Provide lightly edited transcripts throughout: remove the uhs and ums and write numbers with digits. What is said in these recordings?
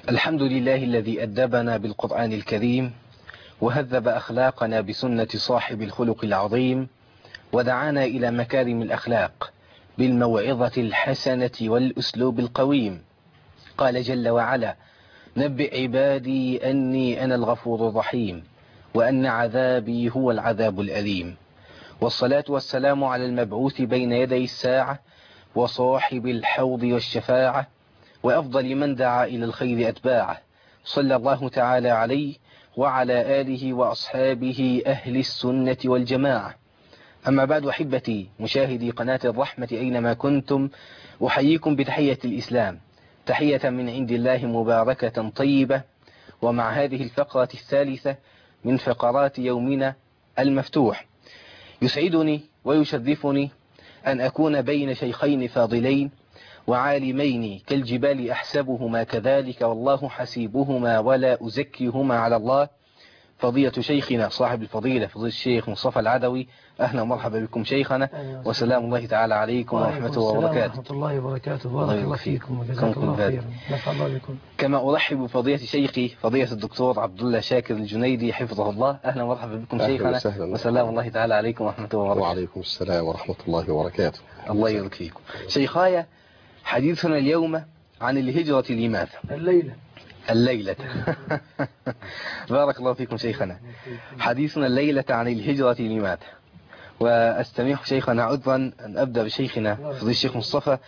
الحمد لله الذي أدبنا بالقرآن الكريم وهذب أخلاقنا بسنة صاحب الخلق العظيم ودعانا إلى مكارم الأخلاق بالموعظة الحسنة والأسلوب القويم. قال جل وعلا: نبئ عبادي أني أنا الغفور الرحيم وأن عذابي هو العذاب الأليم. والصلاة والسلام على المبعوث بين يدي الساعة وصاحب الحوض والشفاعة وأفضل من دعا إلى الخير أتباعه، صلى الله تعالى عليه وعلى آله وأصحابه أهل السنة والجماعة. أما بعد، أحبتي مشاهدي قناة الرحمة أينما كنتم، أحييكم بتحية الإسلام، تحية من عند الله مباركة طيبة، ومع هذه الفقرة الثالثة من فقرات يومنا المفتوح. يسعدني ويشرفني أن أكون بين شيخين فاضلين وعالمين كالجبال أحسبهما كذلك والله حسيبهما ولا أزكيهما على الله، فضيلة شيخنا صاحب الفضيلة فضيلة الشيخ مصطفى العدوي. أهلا ومرحبا بكم شيخنا، وسلام الله تعالى عليكم ورحمته وبركاته. ورحمة الله وبركاته. بارك الله فيكم وجزاكم الله خيرا. نفع الله بكم. كما أرحب بفضيلة شيخي فضيلة الدكتور عبد الله شاكر الجنيدي حفظه الله. أهلا ومرحبا بكم شيخنا، وسلام الله تعالى عليكم ورحمته وبركاته. وعليكم السلام ورحمة الله وبركاته. الله يبارك فيكم. شيخايا، حديثنا اليوم عن الهجرة لماذا؟ الليلة بارك الله فيكم شيخنا. حديثنا الليلة عن الهجرة لماذا؟ وأستميح شيخنا عذرا أن أبدأ بشيخنا فضيلة الشيخ مصطفى.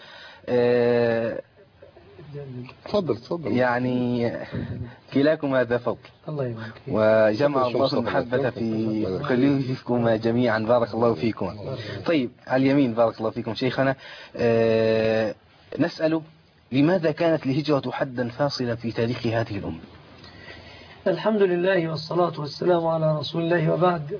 تفضل. يعني كلاكم هذا فضل، الله يبارك فيك، وجمع الله المحبة في قلوبكم جميعا. بارك الله فيكم. طيب، على اليمين بارك الله فيكم شيخنا. نسأل: لماذا كانت الهجرة حدا فاصلا في تاريخ هذه الأمة؟ الحمد لله والصلاة والسلام على رسول الله، وبعد.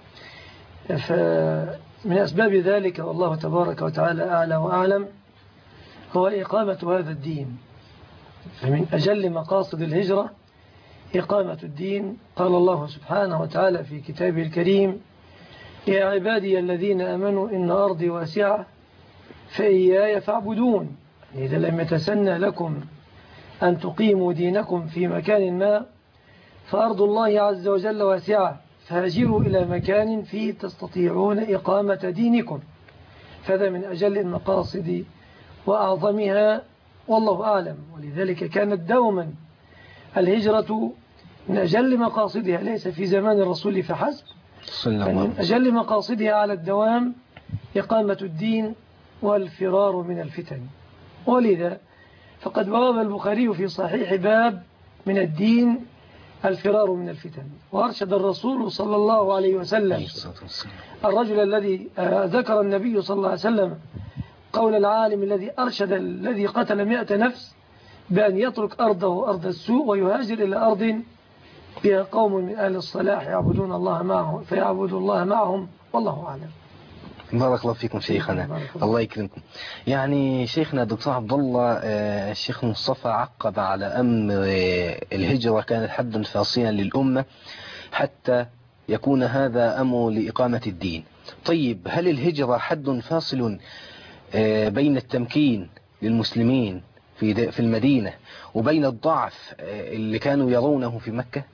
فمن أسباب ذلك والله تبارك وتعالى أعلى وأعلم هو إقامة هذا الدين. فمن أجل مقاصد الهجرة إقامة الدين. قال الله سبحانه وتعالى في كتابه الكريم: يا عبادي الذين آمنوا إن أرضي واسعة فإياي فاعبدون. إذا لم يتسنى لكم أن تقيموا دينكم في مكان ما فأرض الله عز وجل واسعة، فهاجروا إلى مكان فيه تستطيعون إقامة دينكم. فهذا من أجل المقاصد وأعظمها والله أعلم. ولذلك كانت دوما الهجرة من أجل مقاصدها، ليس في زمان الرسول فحسب، من أجل مقاصدها على الدوام إقامة الدين والفرار من الفتن. ولذا فقد بواب البخاري في صحيح باب من الدين الفرار من الفتن. وأرشد الرسول صلى الله عليه وسلم الرجل الذي ذكر النبي صلى الله عليه وسلم قول العالم الذي أرشد الذي قتل 100 نفس بأن يترك أرضه أرض السوء ويهاجر إلى أرض فيها قوم من أهل الصلاح يعبدون الله معهم فيعبد الله معهم، والله أعلم. بارك الله فيكم شيخنا، الله يكرمكم. يعني شيخنا دكتور عبد الله، الشيخ مصطفى عقب على أمر الهجرة كانت حدا فاصلا للأمة حتى يكون هذا أمر لإقامة الدين. طيب، هل الهجرة حد فاصل بين التمكين للمسلمين في المدينة وبين الضعف اللي كانوا يرونه في مكة؟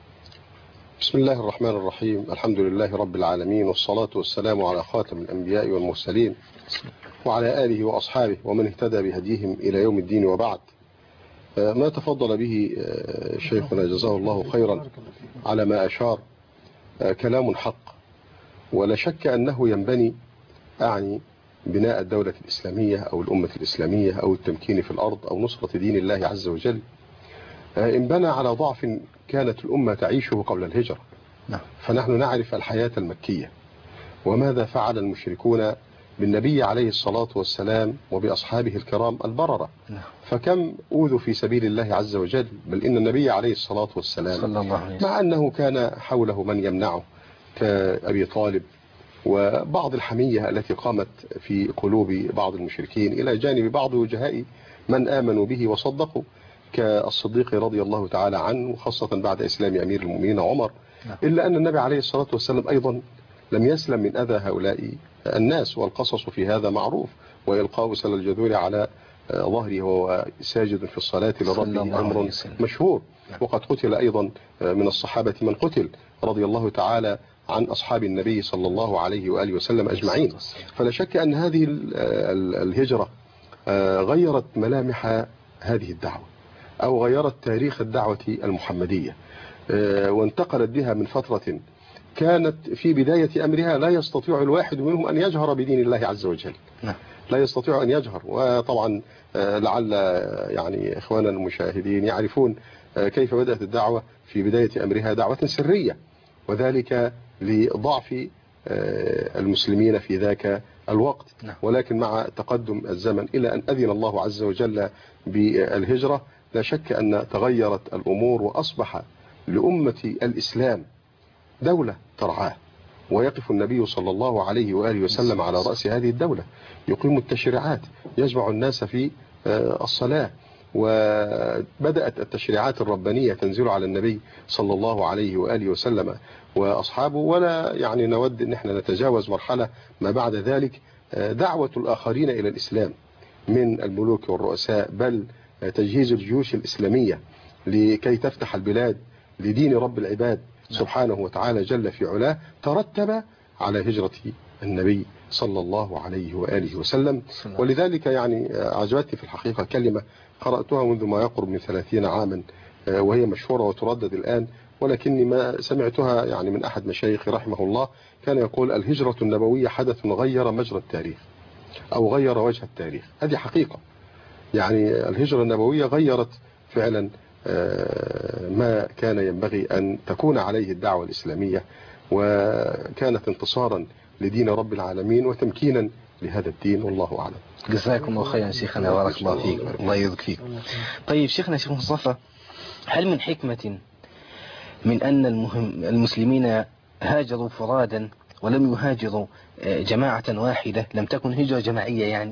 بسم الله الرحمن الرحيم. الحمد لله رب العالمين، والصلاة والسلام على خاتم الأنبياء والمرسلين وعلى آله وأصحابه ومن اهتدى بهديهم إلى يوم الدين، وبعد. ما تفضل به شيخنا جزاه الله خيرا على ما أشار كلام حق، ولا شك أنه ينبني بناء الدولة الإسلامية أو الأمة الإسلامية أو التمكين في الأرض أو نصرة دين الله عز وجل انبنى على ضعف كانت الأمة تعيشه قبل الهجرة. فنحن نعرف الحياة المكية وماذا فعل المشركون بالنبي عليه الصلاة والسلام وبأصحابه الكرام البررة. فكم أوذوا في سبيل الله عز وجل، بل إن النبي عليه الصلاة والسلام مع أنه كان حوله من يمنعه كأبي طالب وبعض الحمية التي قامت في قلوب بعض المشركين إلى جانب بعض وجهاء من آمنوا به وصدقوا كالصديق رضي الله تعالى عنه، وخاصة بعد إسلام أمير المؤمنين عمر، إلا أن النبي عليه الصلاة والسلام أيضا لم يسلم من أذى هؤلاء الناس، والقصص في هذا معروف، وإلقاء سل الجذور على ظهره وهو ساجد في الصلاة لربه أمر مشهور. نعم. وقد قتل أيضا من الصحابة من قتل رضي الله تعالى عن أصحاب النبي صلى الله عليه وآله وسلم أجمعين. فلا شك أن هذه الهجرة غيرت ملامح هذه الدعوة أو غيرت تاريخ الدعوة المحمدية، وانتقلت بها من فترة كانت في بداية أمرها لا يستطيع الواحد منهم أن يجهر بدين الله عز وجل، لا يستطيع أن يجهر. وطبعا لعل يعني إخواننا المشاهدين يعرفون كيف بدأت الدعوة في بداية أمرها دعوة سرية، وذلك لضعف المسلمين في ذاك الوقت. ولكن مع تقدم الزمن إلى أن أذن الله عز وجل بالهجرة لا شك أن تغيرت الأمور، وأصبح لأمة الإسلام دولة ترعاه، ويقف النبي صلى الله عليه وآله وسلم على رأس هذه الدولة، يقيم التشريعات، يجمع الناس في الصلاة. وبدأت التشريعات الربانية تنزل على النبي صلى الله عليه وآله وسلم وأصحابه، ولا يعني نود أن احنا نتجاوز مرحلة ما بعد ذلك دعوة الآخرين إلى الإسلام من الملوك والرؤساء، بل تجهيز الجيوش الإسلامية لكي تفتح البلاد لدين رب العباد سبحانه وتعالى جل في علاه، ترتب على هجرة النبي صلى الله عليه وآله وسلم. ولذلك يعني عجبتني في الحقيقة كلمة قرأتها منذ ما يقرب من 30 عاما، وهي مشهورة وتردد الآن، ولكني ما سمعتها يعني من أحد مشايخي رحمه الله، كان يقول: الهجرة النبوية حدث غير مجرى التاريخ أو غير وجه التاريخ. هذه حقيقة، يعني الهجرة النبوية غيرت فعلا ما كان ينبغي أن تكون عليه الدعوة الإسلامية، وكانت انتصارا لدين رب العالمين وتمكينا لهذا الدين، والله أعلم. جزاكم الله خيرا شيخنا، بارك الله فيك، الله يرضى فيك. طيب شيخنا، شيخ مصطفى، هل من حكمة من أن المسلمين هاجروا فرادا ولم يهاجروا جماعة واحدة، لم تكن هجرة جماعية يعني؟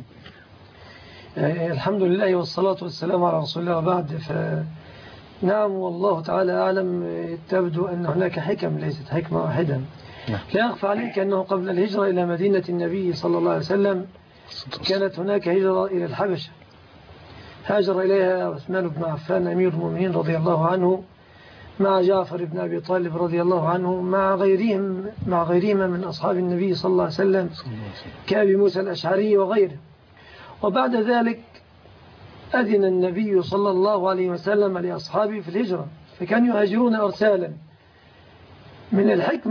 الحمد لله والصلاة والسلام على رسول الله، وبعد. نعم، والله تعالى أعلم. تبدو أن هناك حكم، ليست حكمة واحدة. لا أخفى عليك أنه قبل الهجرة إلى مدينة النبي صلى الله عليه وسلم كانت هناك هجرة إلى الحبشة، هاجر إليها عثمان بن عفان أمير المؤمنين رضي الله عنه، مع جعفر بن أبي طالب رضي الله عنه، مع غيرهما من أصحاب النبي صلى الله عليه وسلم كأبي موسى الأشعري وغيره. وبعد ذلك أذن النبي صلى الله عليه وسلم لأصحابه في الهجرة، فكانوا يهاجرون أرسالا. من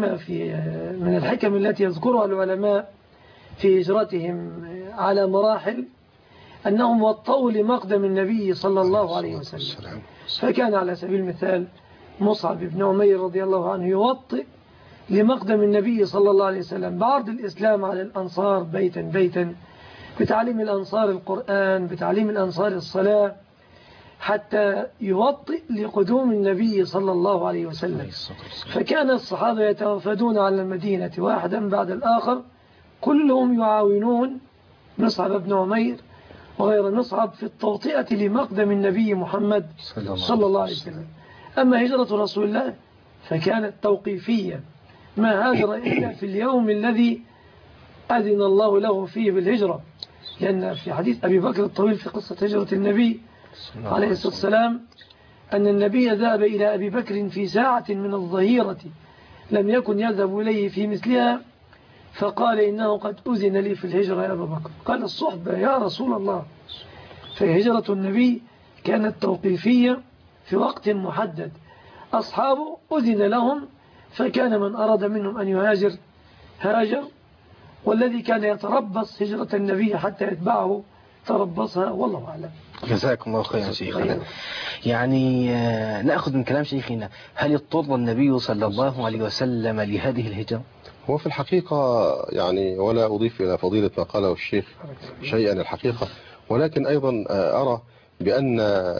الحكم التي يذكرها العلماء في هجرتهم على مراحل أنهم وطوا لمقدم النبي صلى الله عليه وسلم. فكان على سبيل المثال مصعب بن عمير رضي الله عنه يوطئ لمقدم النبي صلى الله عليه وسلم بعرض الإسلام على الأنصار بيتا بيتا، بتعليم الأنصار القرآن، بتعليم الأنصار الصلاة، حتى يوطئ لقدوم النبي صلى الله عليه وسلم. فكان الصحابة يتوافدون على المدينة واحدا بعد الآخر، كلهم يعاونون مصعب بن عمير وغير مصعب في التوطئة لمقدم النبي محمد صلى الله عليه وسلم. أما هجرة رسول الله فكانت توقيفية، ما هاجر إلا في اليوم الذي أذن الله له فيه بالهجرة، لأن في حديث أبي بكر الطويل في قصة هجرة النبي عليه الصلاة والسلام أن النبي ذهب إلى أبي بكر في ساعة من الظهيرة لم يكن يذهب إليه في مثلها، فقال: إنه قد أذن لي في الهجرة يا أبا بكر. قال: الصحبة يا رسول الله. فهجرة النبي كانت توقيفية في وقت محدد، أصحابه أذن لهم، فكان من أراد منهم أن يهاجر هاجر، والذي كان يتربص هجرة النبي حتى يتبعه تربصها، والله أعلم. جزاكم الله خيرا شيخنا. يعني نأخذ من كلام شيخنا، هل اضطر النبي صلى الله عليه وسلم لهذه الهجرة؟ هو في الحقيقة يعني، ولا أضيف إلى فضيلة ما قاله الشيخ شيئا الحقيقة، ولكن أيضا أرى بأن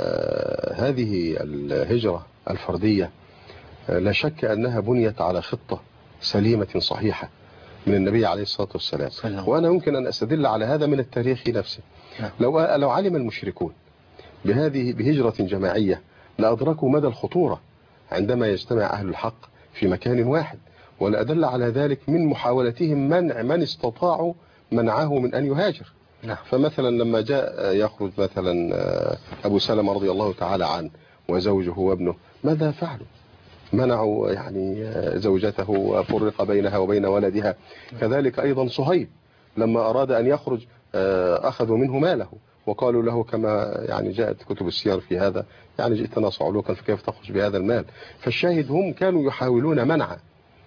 هذه الهجرة الفردية لا شك أنها بنيت على خطة سليمة صحيحة من النبي عليه الصلاة والسلام. وأنا ممكن أن أستدل على هذا من التاريخ نفسه. لو علم المشركون بهجرة جماعية لأدركوا مدى الخطورة عندما يجتمع أهل الحق في مكان واحد، ولأدل على ذلك من محاولتهم منع من استطاعوا منعه من أن يهاجر. نعم. فمثلا لما جاء يخرج مثلا أبو سلمة رضي الله تعالى عنه وزوجه وابنه، ماذا فعلوا؟ منعوا يعني زوجته وفرق بينها وبين ولدها. كذلك أيضا صهيب لما أراد أن يخرج أخذوا منه ماله وقالوا له كما يعني جاءت كتب السير في هذا، يعني جئتنا صعلوكا فكيف تخرج بهذا المال. فالشاهد هم كانوا يحاولون منع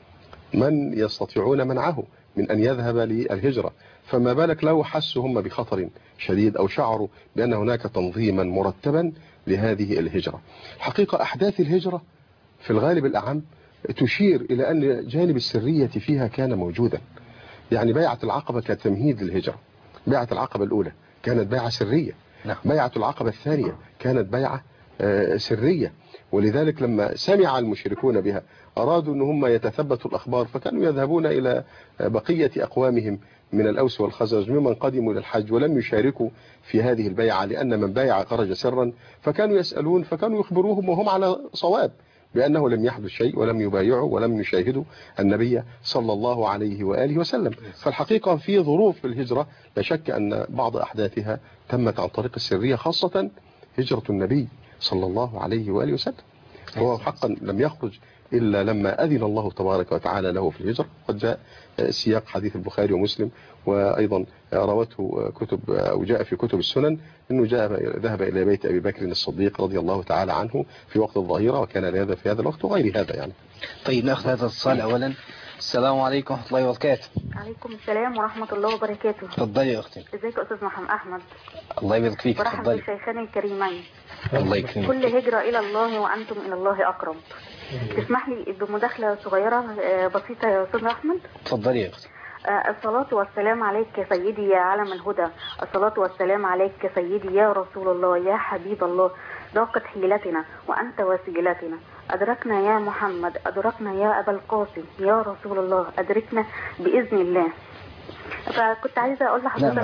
من يستطيعون منعه من أن يذهب للهجرة، فما بالك لو حسوا هم بخطر شديد أو شعروا بأن هناك تنظيما مرتبا لهذه الهجرة. حقيقة أحداث الهجرة في الغالب الأعم تشير إلى أن جانب السرية فيها كان موجودا. يعني بيعة العقبة كتمهيد للهجرة، بيعة العقبة الأولى كانت بيعة سرية، بيعة العقبة الثانية كانت بيعة سرية. ولذلك لما سمع المشركون بها أرادوا أن هم يتثبتوا الأخبار، فكانوا يذهبون إلى بقية أقوامهم من الأوس والخزرج ممن قدموا إلى الحج ولم يشاركوا في هذه البيعة، لأن من بايع خرج سرا، فكانوا يسألون فكانوا يخبروهم وهم على صواب بأنه لم يحدث شيء ولم يبايعوا ولم يشاهدوا النبي صلى الله عليه وآله وسلم. فالحقيقة في ظروف الهجرة لا شك أن بعض أحداثها تمت عن طريق السرية، خاصة هجرة النبي صلى الله عليه وآله وسلم. هو حقا لم يخرج إلا لما أذن الله تبارك وتعالى له في الهجرة. قد جاء سياق حديث البخاري ومسلم، وأيضا روته كتب أو جاء في كتب السنن أنه ذهب إلى بيت أبي بكر الصديق رضي الله تعالى عنه في وقت الظهيرة، وكان لهذا في هذا الوقت وغير هذا يعني. طيب نأخذ هذا الاتصال أولا. السلام عليكم ورحمة الله وبركاته. عليكم السلام ورحمة الله وبركاته. تفضلي يا أختي. ازيك يا أستاذ محمد أحمد؟ الله يبارك فيك. ورحمة تفضلي. الشيخين الكريمين. الله يكرمك. كل هجرة إلى الله وأنتم إلى الله أقرب. تسمح لي بمداخلة صغيرة بسيطة يا أستاذ أحمد؟ تفضلي يا أختي. الصلاة والسلام عليك يا سيدي يا علم الهدى، الصلاة والسلام عليك يا سيدي يا رسول الله يا حبيب الله، ضاقت حيلتنا وأنت وسيلتنا، أدركنا يا محمد، أدركنا يا أبا القاسم يا رسول الله، أدركنا بإذن الله. فكنت عايزة أقول لحضرتك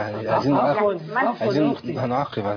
عايزين هنعقب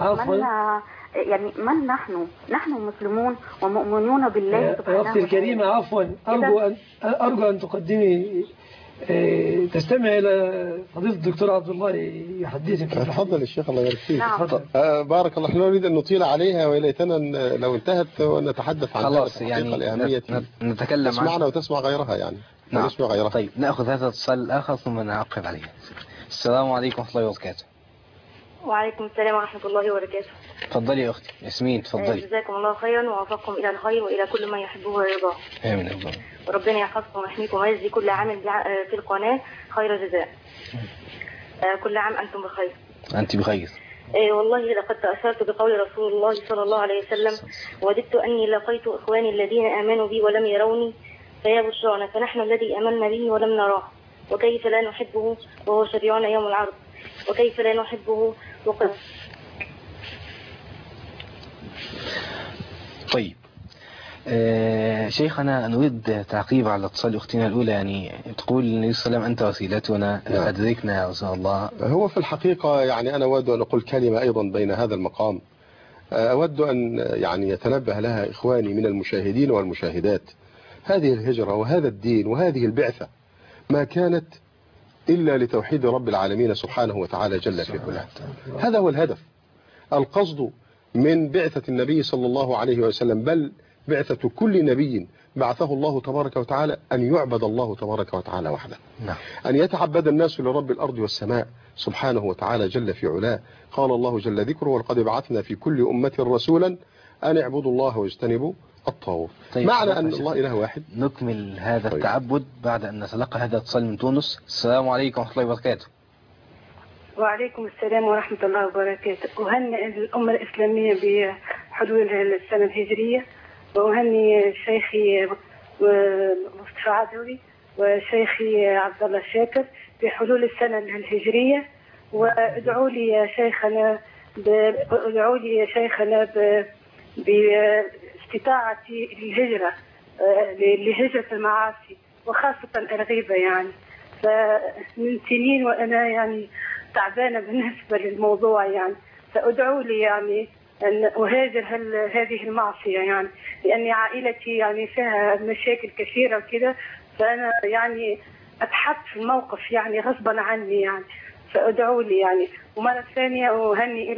يعني من نحن مسلمون ومؤمنون بالله سبحانه وتعالى. أختي الكريمة عفوا، أرجو أن تقدمي تستمع إلى فضيلة الدكتور عبد الله يحدثك. تفضل الشيخ الله يبارك فيك. نعم. بارك الله. احنا نريد أن نطيل عليها وليتنا لو انتهت ونتحدث عن خلاص يعني الأهمية نتكلم تسمعنا وتسمع غيرها يعني. نعم. نسمع غيرها. طيب نأخذ هذا الاتصال الآخر ثم نعقب عليه. السلام عليكم ورحمة الله وبركاته. وعليكم السلام ورحمة الله وبركاته. تفضلي يا أختي ياسمين. تفضلي. جزاكم الله خيرا ووفقكم إلى الخير وإلى كل ما يحبه ويرضاه. آمين الله. وربنا يحفظكم ويحميكم ويجزي كل عامل في القناة خير جزاء. كل عام أنتم بخير. أنت بخير. والله لقد تأثرت بقول رسول الله صلى الله عليه وسلم: وددت أني لقيت إخواني الذين آمنوا بي ولم يروني فيا بشرانا، فنحن الذي آمنا به ولم نراه، وكيف لا نحبه وهو شفيعنا يوم العرض، وكيف لا نحبه وقد. طيب شيخنا نريد تعقيب على اتصال أختنا الأولى. يعني تقول النبي صلى الله عليه وسلم أنت وسيلتنا أدركنا يا رسول الله. هو في الحقيقة يعني أنا أود أن أقول كلمة أيضا بين هذا المقام، أود أن يعني يتنبه لها إخواني من المشاهدين والمشاهدات. هذه الهجرة وهذا الدين وهذه البعثة ما كانت إلا لتوحيد رب العالمين سبحانه وتعالى جل في علاه. هذا هو الهدف. القصد من بعثة النبي صلى الله عليه وسلم، بل بعثة كل نبي بعثه الله تبارك وتعالى، أن يعبد الله تبارك وتعالى وحده. أن يتعبد الناس لرب الأرض والسماء سبحانه وتعالى جل في علاه. قال الله جل ذكره: ولقد بعثنا في كل أمة رسولا أن اعبدوا الله واجتنبوا الطاغوت. طيب معنى أن الله إله واحد. نكمل هذا التعبد بعد أن نتلقى هذا الاتصال من تونس. السلام عليكم ورحمة الله وبركاته. وعليكم السلام ورحمة الله وبركاته. أهنئ الأمة الإسلامية بحلول السنة الهجرية، وأهني شيخي مصطفى عدوي وشيخي عبد الله الشاكر بحلول السنة الهجرية. وادعوا لي يا شيخنا باستطاعتي الهجرة لهجرة المعاصي وخاصة الغيبة. يعني فمن سنين وأنا يعني تعبانة بالنسبة للموضوع، يعني فادعوا لي يعني أن أهاجر هذه المعصية، يعني لأن عائلتي يعني فيها مشاكل كثيرة وكده، فأنا يعني أتحط في الموقف يعني غصبا عني يعني. فادعوا لي يعني. ومرة ثانية أهني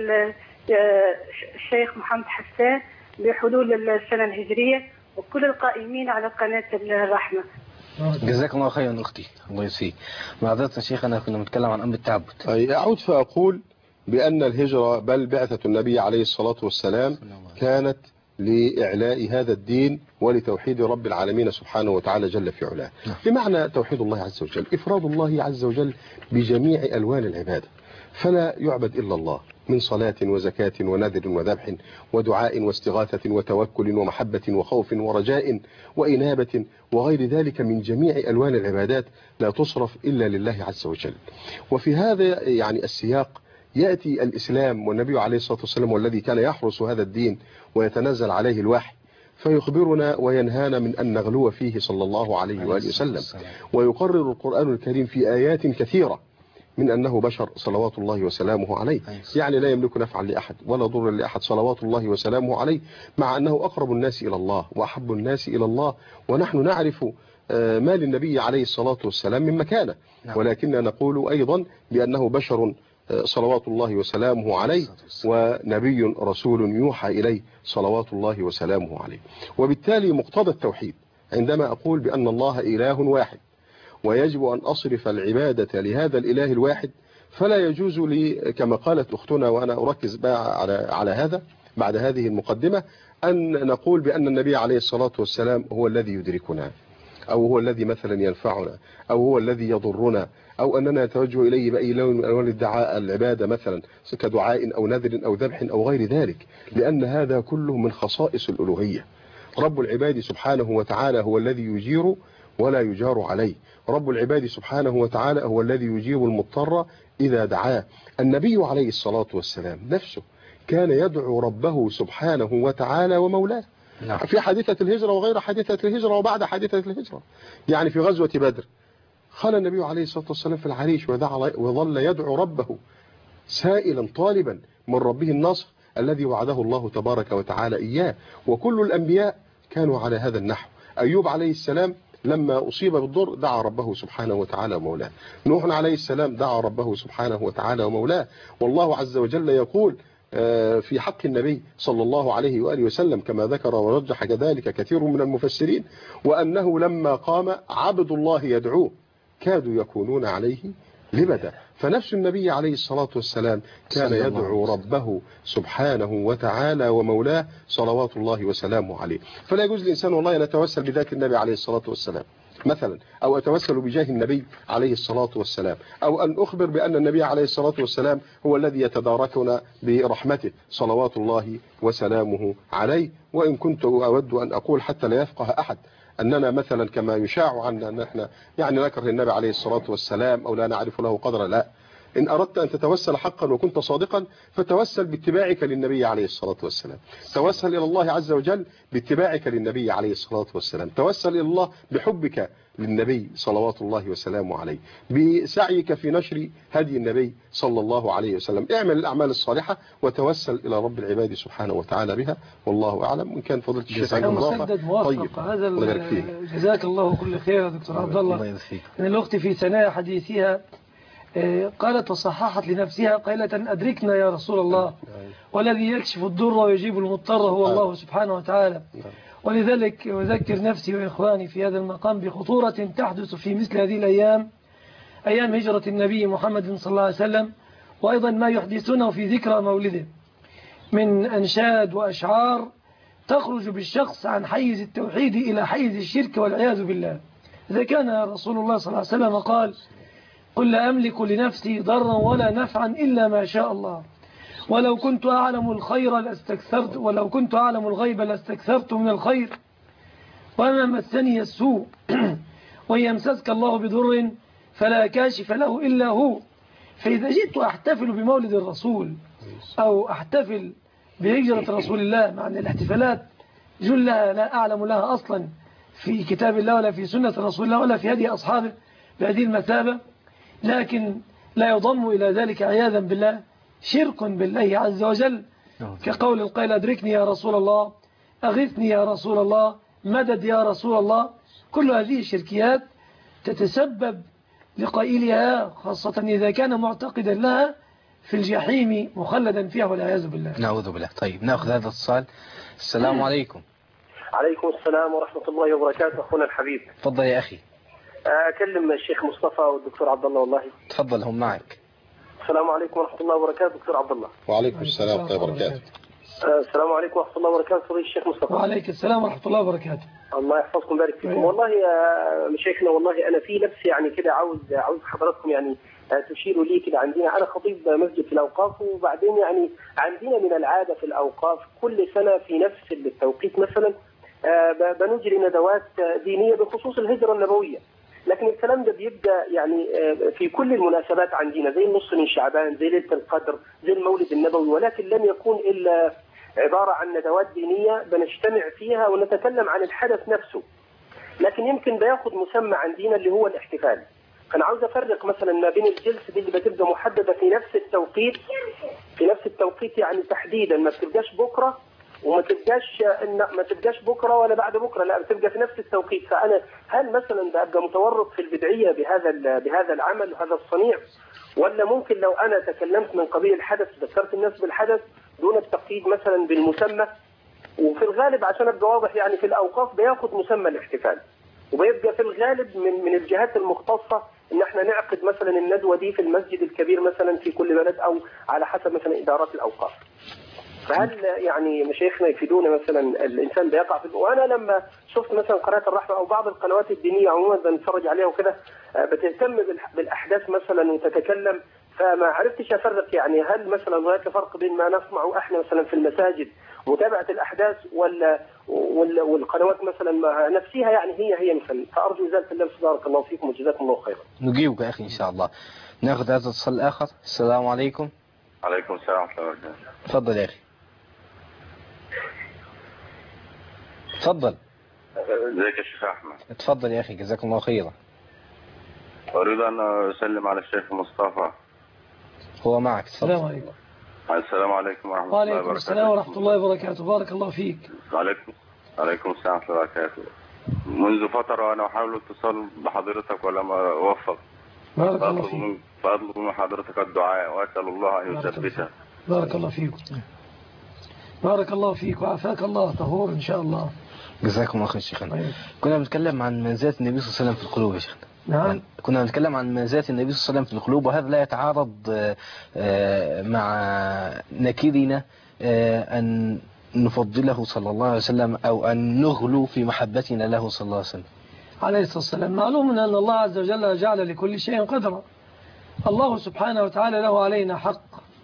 الشيخ محمد حسان بحلول السنة الهجرية وكل القائمين على قناة الرحمة. جزاك الله خيرا أختي، الله يسعدك. معذرة يا شيخنا كنا بنتكلم عن أمر التعبد. أعود فأقول بأن الهجرة بل بعثة النبي عليه الصلاة والسلام كانت لإعلاء هذا الدين ولتوحيد رب العالمين سبحانه وتعالى جل في علاه. بمعنى توحيد الله عز وجل، إفراد الله عز وجل بجميع ألوان العبادة، فلا يعبد إلا الله من صلاة وزكاة ونذر وذبح ودعاء واستغاثة وتوكل ومحبة وخوف ورجاء وإنابة وغير ذلك من جميع ألوان العبادات لا تصرف إلا لله عز وجل. وفي هذا يعني السياق يأتي الإسلام والنبي عليه الصلاة والسلام والذي كان يحرس هذا الدين ويتنزل عليه الوحي فيخبرنا وينهانا من أن نغلو فيه صلى الله عليه وآله وسلم. ويقرر القرآن الكريم في آيات كثيرة من أنه بشر صلوات الله وسلامه عليه، يعني لا يملك نفعا لأحد ولا ضرا لأحد صلوات الله وسلامه عليه، مع أنه أقرب الناس إلى الله وأحب الناس إلى الله. ونحن نعرف ما للنبي عليه الصلاة والسلام من مكانه، ولكننا نقول أيضا بأنه بشر صلوات الله وسلامه عليه ونبي رسول يوحى إليه صلوات الله وسلامه عليه. وبالتالي مقتضى التوحيد عندما أقول بأن الله إله واحد ويجب أن أصرف العبادة لهذا الإله الواحد، فلا يجوز لي كما قالت أختنا وأنا أركز بقى على هذا بعد هذه المقدمة أن نقول بأن النبي عليه الصلاة والسلام هو الذي يدركنا أو هو الذي مثلا ينفعنا أو هو الذي يضرنا أو أننا نتوجه إليه بأي لون من ألوان الدعاء العبادة مثلا كدعاء أو نذر أو ذبح أو غير ذلك، لأن هذا كله من خصائص الألوهية. رب العباد سبحانه وتعالى هو الذي يجير ولا يجار عليه، رب العباد سبحانه وتعالى هو الذي يجيب المضطر إذا دعاه. النبي عليه الصلاة والسلام نفسه كان يدعو ربه سبحانه وتعالى ومولاه في حادثة الهجرة وغير حادثة الهجرة وبعد حادثة الهجرة. يعني في غزوة بدر قال النبي عليه الصلاة والسلام في العريش وظل يدعو ربه سائلا طالبا من ربه النصر الذي وعده الله تبارك وتعالى إياه. وكل الأنبياء كانوا على هذا النحو. أيوب عليه السلام لما أصيب بالضر دعا ربه سبحانه وتعالى ومولاه. نوح عليه السلام دعا ربه سبحانه وتعالى ومولاه. والله عز وجل يقول في حق النبي صلى الله عليه وآله وسلم كما ذكر ورجح كذلك كثير من المفسرين وأنه لما قام عبد الله يدعوه كادوا يكونون عليه لبدا. فنفس النبي عليه الصلاة والسلام كان يدعو ربه سبحانه وتعالى ومولاه صلوات الله وسلامه عليه. فلا يجوز الإنسان والله أن يتوسل بذات النبي عليه الصلاة والسلام مثلا أو أتوسل بجاه النبي عليه الصلاة والسلام أو أن أخبر بأن النبي عليه الصلاة والسلام هو الذي يتداركنا برحمته صلوات الله وسلامه عليه. وإن كنت أود أن أقول حتى لا يفقه أحد أننا مثلا كما يشاع عنا أن احنا يعني نكره النبي عليه الصلاة والسلام أو لا نعرف له قدر، لا. إن أردت أن تتوسل حقا وكنت صادقا فتوسل باتباعك للنبي عليه الصلاة والسلام. توسل إلى الله عز وجل باتباعك للنبي عليه الصلاة والسلام. توسل إلى الله بحبك للنبي صلوات الله وسلامه عليه، بسعيك في نشر هدي النبي صلى الله عليه وسلم. اعمل الأعمال الصالحة وتوسل إلى رب العباد سبحانه وتعالى بها. والله أعلم. إن كان فضلت الشيخ مسدد موفق. هذا جزاك الله كل خير يا دكتور عبد الله. إن الأخت في ثنايا حديثها قالت وصححت لنفسها قائلة أدركنا يا رسول الله والذي يكشف الضر ويجيب المضطر هو الله سبحانه وتعالى. ولذلك أذكر نفسي وإخواني في هذا المقام بخطورة تحدث في مثل هذه الأيام، أيام هجرة النبي محمد صلى الله عليه وسلم، وأيضا ما يحدثونه في ذكرى مولده من أنشاد وأشعار تخرج بالشخص عن حيز التوحيد إلى حيز الشرك والعياذ بالله. إذا كان رسول الله صلى الله عليه وسلم قال قل لا أملك لنفسي ضرا ولا نفعا إلا ما شاء الله ولو كنت أعلم الخير لاستكثرت ولو كنت أعلم الغيب لاستكثرت من الخير وما مسني السوء وإن يمسسك الله بضر فلا كاشف له إلا هو. فإذا جئت أحتفل بمولد الرسول أو أحتفل بهجرة رسول الله، مع أن الاحتفالات جلها لا أعلم لها أصلا في كتاب الله ولا في سنة رسول الله ولا في هدي أصحابه بهذه المثابة، لكن لا يضم إلى ذلك عياذا بالله شرك بالله عز وجل، كقول القائل أدركني يا رسول الله، أغثني يا رسول الله، مدد يا رسول الله. كل هذه الشركيات تتسبب لقائلها، خاصة إذا كان معتقدا لها في الجحيم مخلدا فيها والعياذ بالله. نعوذ بالله. طيب نأخذ هذا الاتصال. السلام عليكم. عليكم السلام ورحمة الله وبركاته. أخونا الحبيب، تفضل يا أخي. أكلم الشيخ مصطفى والدكتور عبد الله. والله تفضل، هم معك. السلام عليكم ورحمة الله وبركاته. دكتور عبد الله. وعليكم السلام ورحمة الله وبركاته. السلام عليكم ورحمة الله وبركاته. فضيلة الشيخ مصطفى. وعليك السلام ورحمة الله وبركاته. الله يحفظكم ويبارك فيكم. والله يا مشايخنا، والله أنا في نفسي يعني كده عاوز حضراتكم يعني تشيروا لي كده. عندنا أنا خطيب مسجد في الأوقاف، وبعدين يعني عندنا من العادة في الأوقاف كل سنة في نفس التوقيت مثلا بنجري ندوات دينية بخصوص الهجرة النبوية. لكن الكلام ده بيبدأ يعني في كل المناسبات عندنا، زي النص من شعبان، زي ليلة القدر، زي المولد النبوي، ولكن لم يكون إلا عبارة عن ندوات دينية بنجتمع فيها ونتكلم عن الحدث نفسه. لكن يمكن بياخد مسمى عندنا اللي هو الاحتفال. فأنا عاوز أفرق مثلا ما بين الجلسة دي اللي بتبقى محددة في نفس التوقيت يعني تحديدا، ما بتبقاش بكرة وما تبقاش بكره ولا بعد بكره، لا بتبقى في نفس التوقيت. فانا هل مثلا ببقى متورط في البدعيه بهذا العمل وهذا الصنيع، ولا ممكن لو انا تكلمت من قبيل الحدث ذكرت الناس بالحدث دون التقييد مثلا بالمسمى؟ وفي الغالب عشان ابقى واضح يعني في الاوقاف بياخد مسمى الاحتفال، وبيبقى في الغالب من الجهات المختصه ان احنا نعقد مثلا الندوه دي في المسجد الكبير مثلا في كل بلد، او على حسب مثلا ادارات الاوقاف. فهل يعني مشايخنا يفيدونا مثلا الانسان بيقع في وانا لما شفت مثلا قناه الرحمه او بعض القنوات الدينيه عموما بنتفرج عليها وكده بتهتم بالاحداث مثلا وتتكلم، فما عرفتش افرق يعني هل مثلا هناك فرق بين ما نسمعه احنا مثلا في المساجد متابعه الاحداث والقنوات مثلا نفسها يعني هي مثلا. فارجو ازاله اللبس. بارك الله فيكم وجزاكم الله خيرا. نجيبك يا اخي ان شاء الله. ناخذ هذا الاتصال الاخر. السلام عليكم. عليكم السلام ورحمه الله وبركاته. تفضل يا اخي. تفضل. ازيك يا شيخ احمد؟ تفضل يا اخي، جزاكم الله خيرا. اريد ان اسلم على الشيخ مصطفى. هو معك. السلام عليكم. السلام عليكم ورحمه الله وبركاته. وعليكم السلام ورحمه الله وبركاته. بارك الله فيك. عليكم السلام ورحمه الله وبركاته. منذ فتره وانا احاول الاتصال بحضرتك ولم اوفق. بارك الله فيك. فاطلب من حضرتك الدعاء واسال الله ان يثبتها. بارك الله فيك. بارك الله فيك وعافاك الله طهور إن شاء الله. جزاكم الله خير شيخنا. كنا بنتكلم عن منزلة النبي صلى الله عليه وسلم في القلوب يا شيخنا. نعم. كنا بنتكلم عن منزلة النبي صلى الله عليه وسلم في القلوب، وهذا لا يتعارض مع نكيرنا أن نفضله صلى الله عليه وسلم أو أن نغلو في محبتنا له صلى الله عليه وسلم عليه الصلاة والسلام. معلوم أن الله عز وجل جعل لكل شيء قدرا. الله سبحانه وتعالى له علينا حق،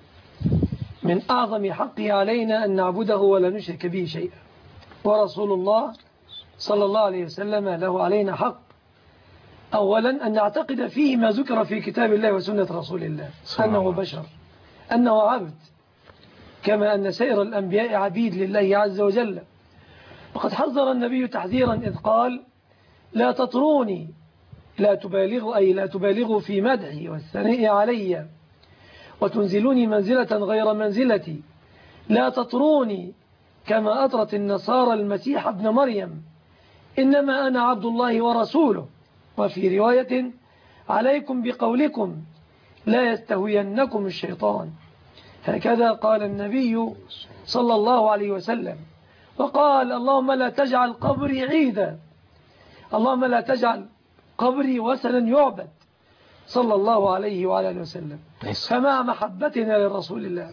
من أعظم حقه علينا أن نعبده ولا نشرك به شيئا، ورسول الله صلى الله عليه وسلم له علينا حق أولا أن نعتقد فيه ما ذكر في كتاب الله وسنة رسول الله، أنه بشر، أنه عبد، كما أن سائر الأنبياء عبيد لله عز وجل. وقد حذر النبي تحذيرا إذ قال: لا تطروني، لا تبالغوا في مدحي والثناء علي وتنزلوني منزلة غير منزلتي، لا تطروني كما أطرت النصارى المسيح ابن مريم، إنما أنا عبد الله ورسوله. وفي رواية: عليكم بقولكم لا يستهوينكم الشيطان. هكذا قال النبي صلى الله عليه وسلم. وقال: اللهم لا تجعل قبري عيدا، اللهم لا تجعل قبري وثنا يعبد، صلى الله عليه وعلى اله وسلم. فمع محبتنا لرسول الله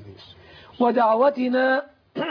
ودعوتنا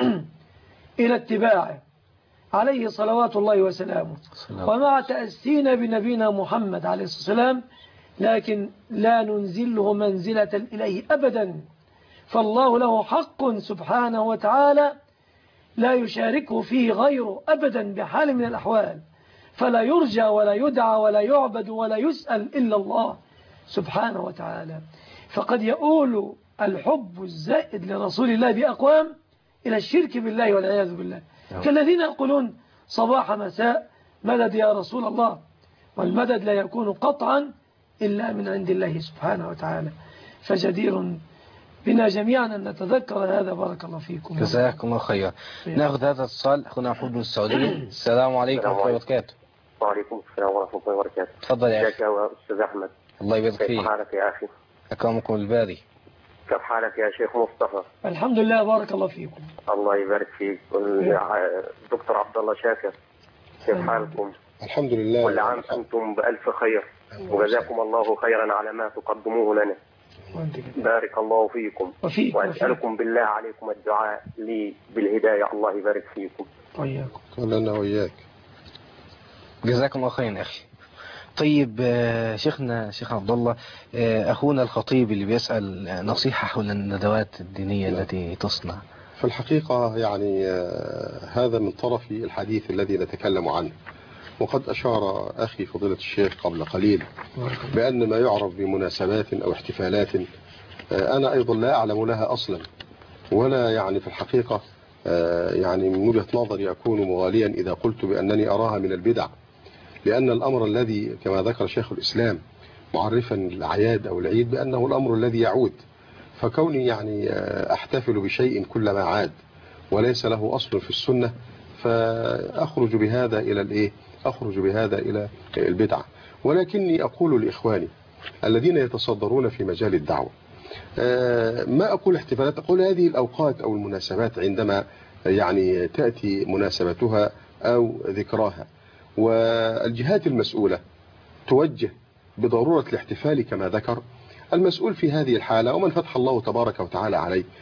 إلى اتباعه عليه صلوات الله وسلامه، ومع تأسينا بنبينا محمد عليه الصلاة والسلام، لكن لا ننزله منزلة إليه أبدا، فالله له حق سبحانه وتعالى لا يشاركه فيه غيره أبدا بحال من الأحوال، فلا يرجى ولا يدعى ولا يعبد ولا يسأل إلا الله سبحانه وتعالى. فقد يؤول الحب الزائد لرسول الله بأقوام إلى الشرك بالله والعياذ بالله، كالذين يقولون صباح مساء مدد يا رسول الله، والمدد لا يكون قطعا إلا من عند الله سبحانه وتعالى. فجدير بنا جميعا أن نتذكر هذا. بارك الله فيكم. جزاكم الله خيرا. ناخذ هذا الاتصال. أخونا محمود من السعودية. السلام عليكم ورحمة الله وبركاته. وعليكم السلام ورحمة الله وبركاته. تفضل يا أخي. ازيك يا أستاذ أحمد؟ الله يبارك كيف فيك. حالك يا أخي؟ أكرمكم الباري. كيف حالك يا شيخ مصطفى؟ الحمد لله، بارك الله فيكم. الله يبارك فيك. دكتور عبد الله شاكر، كيف حالكم؟ الحمد لله. كل عام أنتم بألف خير، وجزاكم الله خيرا على ما تقدموه لنا. بارك الله فيكم، وأسألكم بالله عليكم الدعاء لي بالهداية. الله يبارك فيكم. وإياكم. كلنا وإياك. جزاكم الله خيرا أخي. طيب شيخنا شيخ عبد الله، أخونا الخطيب اللي بيسأل نصيحة حول الندوات الدينية التي تصنع. في الحقيقة يعني هذا من طرف الحديث الذي نتكلم عنه، وقد أشار أخي فضيلة الشيخ قبل قليل بأن ما يعرف بمناسبات أو احتفالات أنا أيضا لا أعلم لها أصلا، ولا يعني في الحقيقة يعني من وجهة نظري أكون مغاليا إذا قلت بأنني أراها من البدع، لأن الأمر الذي كما ذكر شيخ الإسلام معرفا الأعياد أو العيد بأنه الأمر الذي يعود، فكوني يعني أحتفل بشيء كلما عاد وليس له أصل في السنة فأخرج بهذا إلى الإيه؟ أخرج بهذا إلى البدعة. ولكني أقول لإخواني الذين يتصدرون في مجال الدعوة، ما أقول احتفالات، أقول هذه الأوقات أو المناسبات عندما يعني تأتي مناسبتها أو ذكراها، والجهات المسؤولة توجه بضرورة الاحتفال كما ذكر المسؤول في هذه الحالة، ومن فتح الله تبارك وتعالى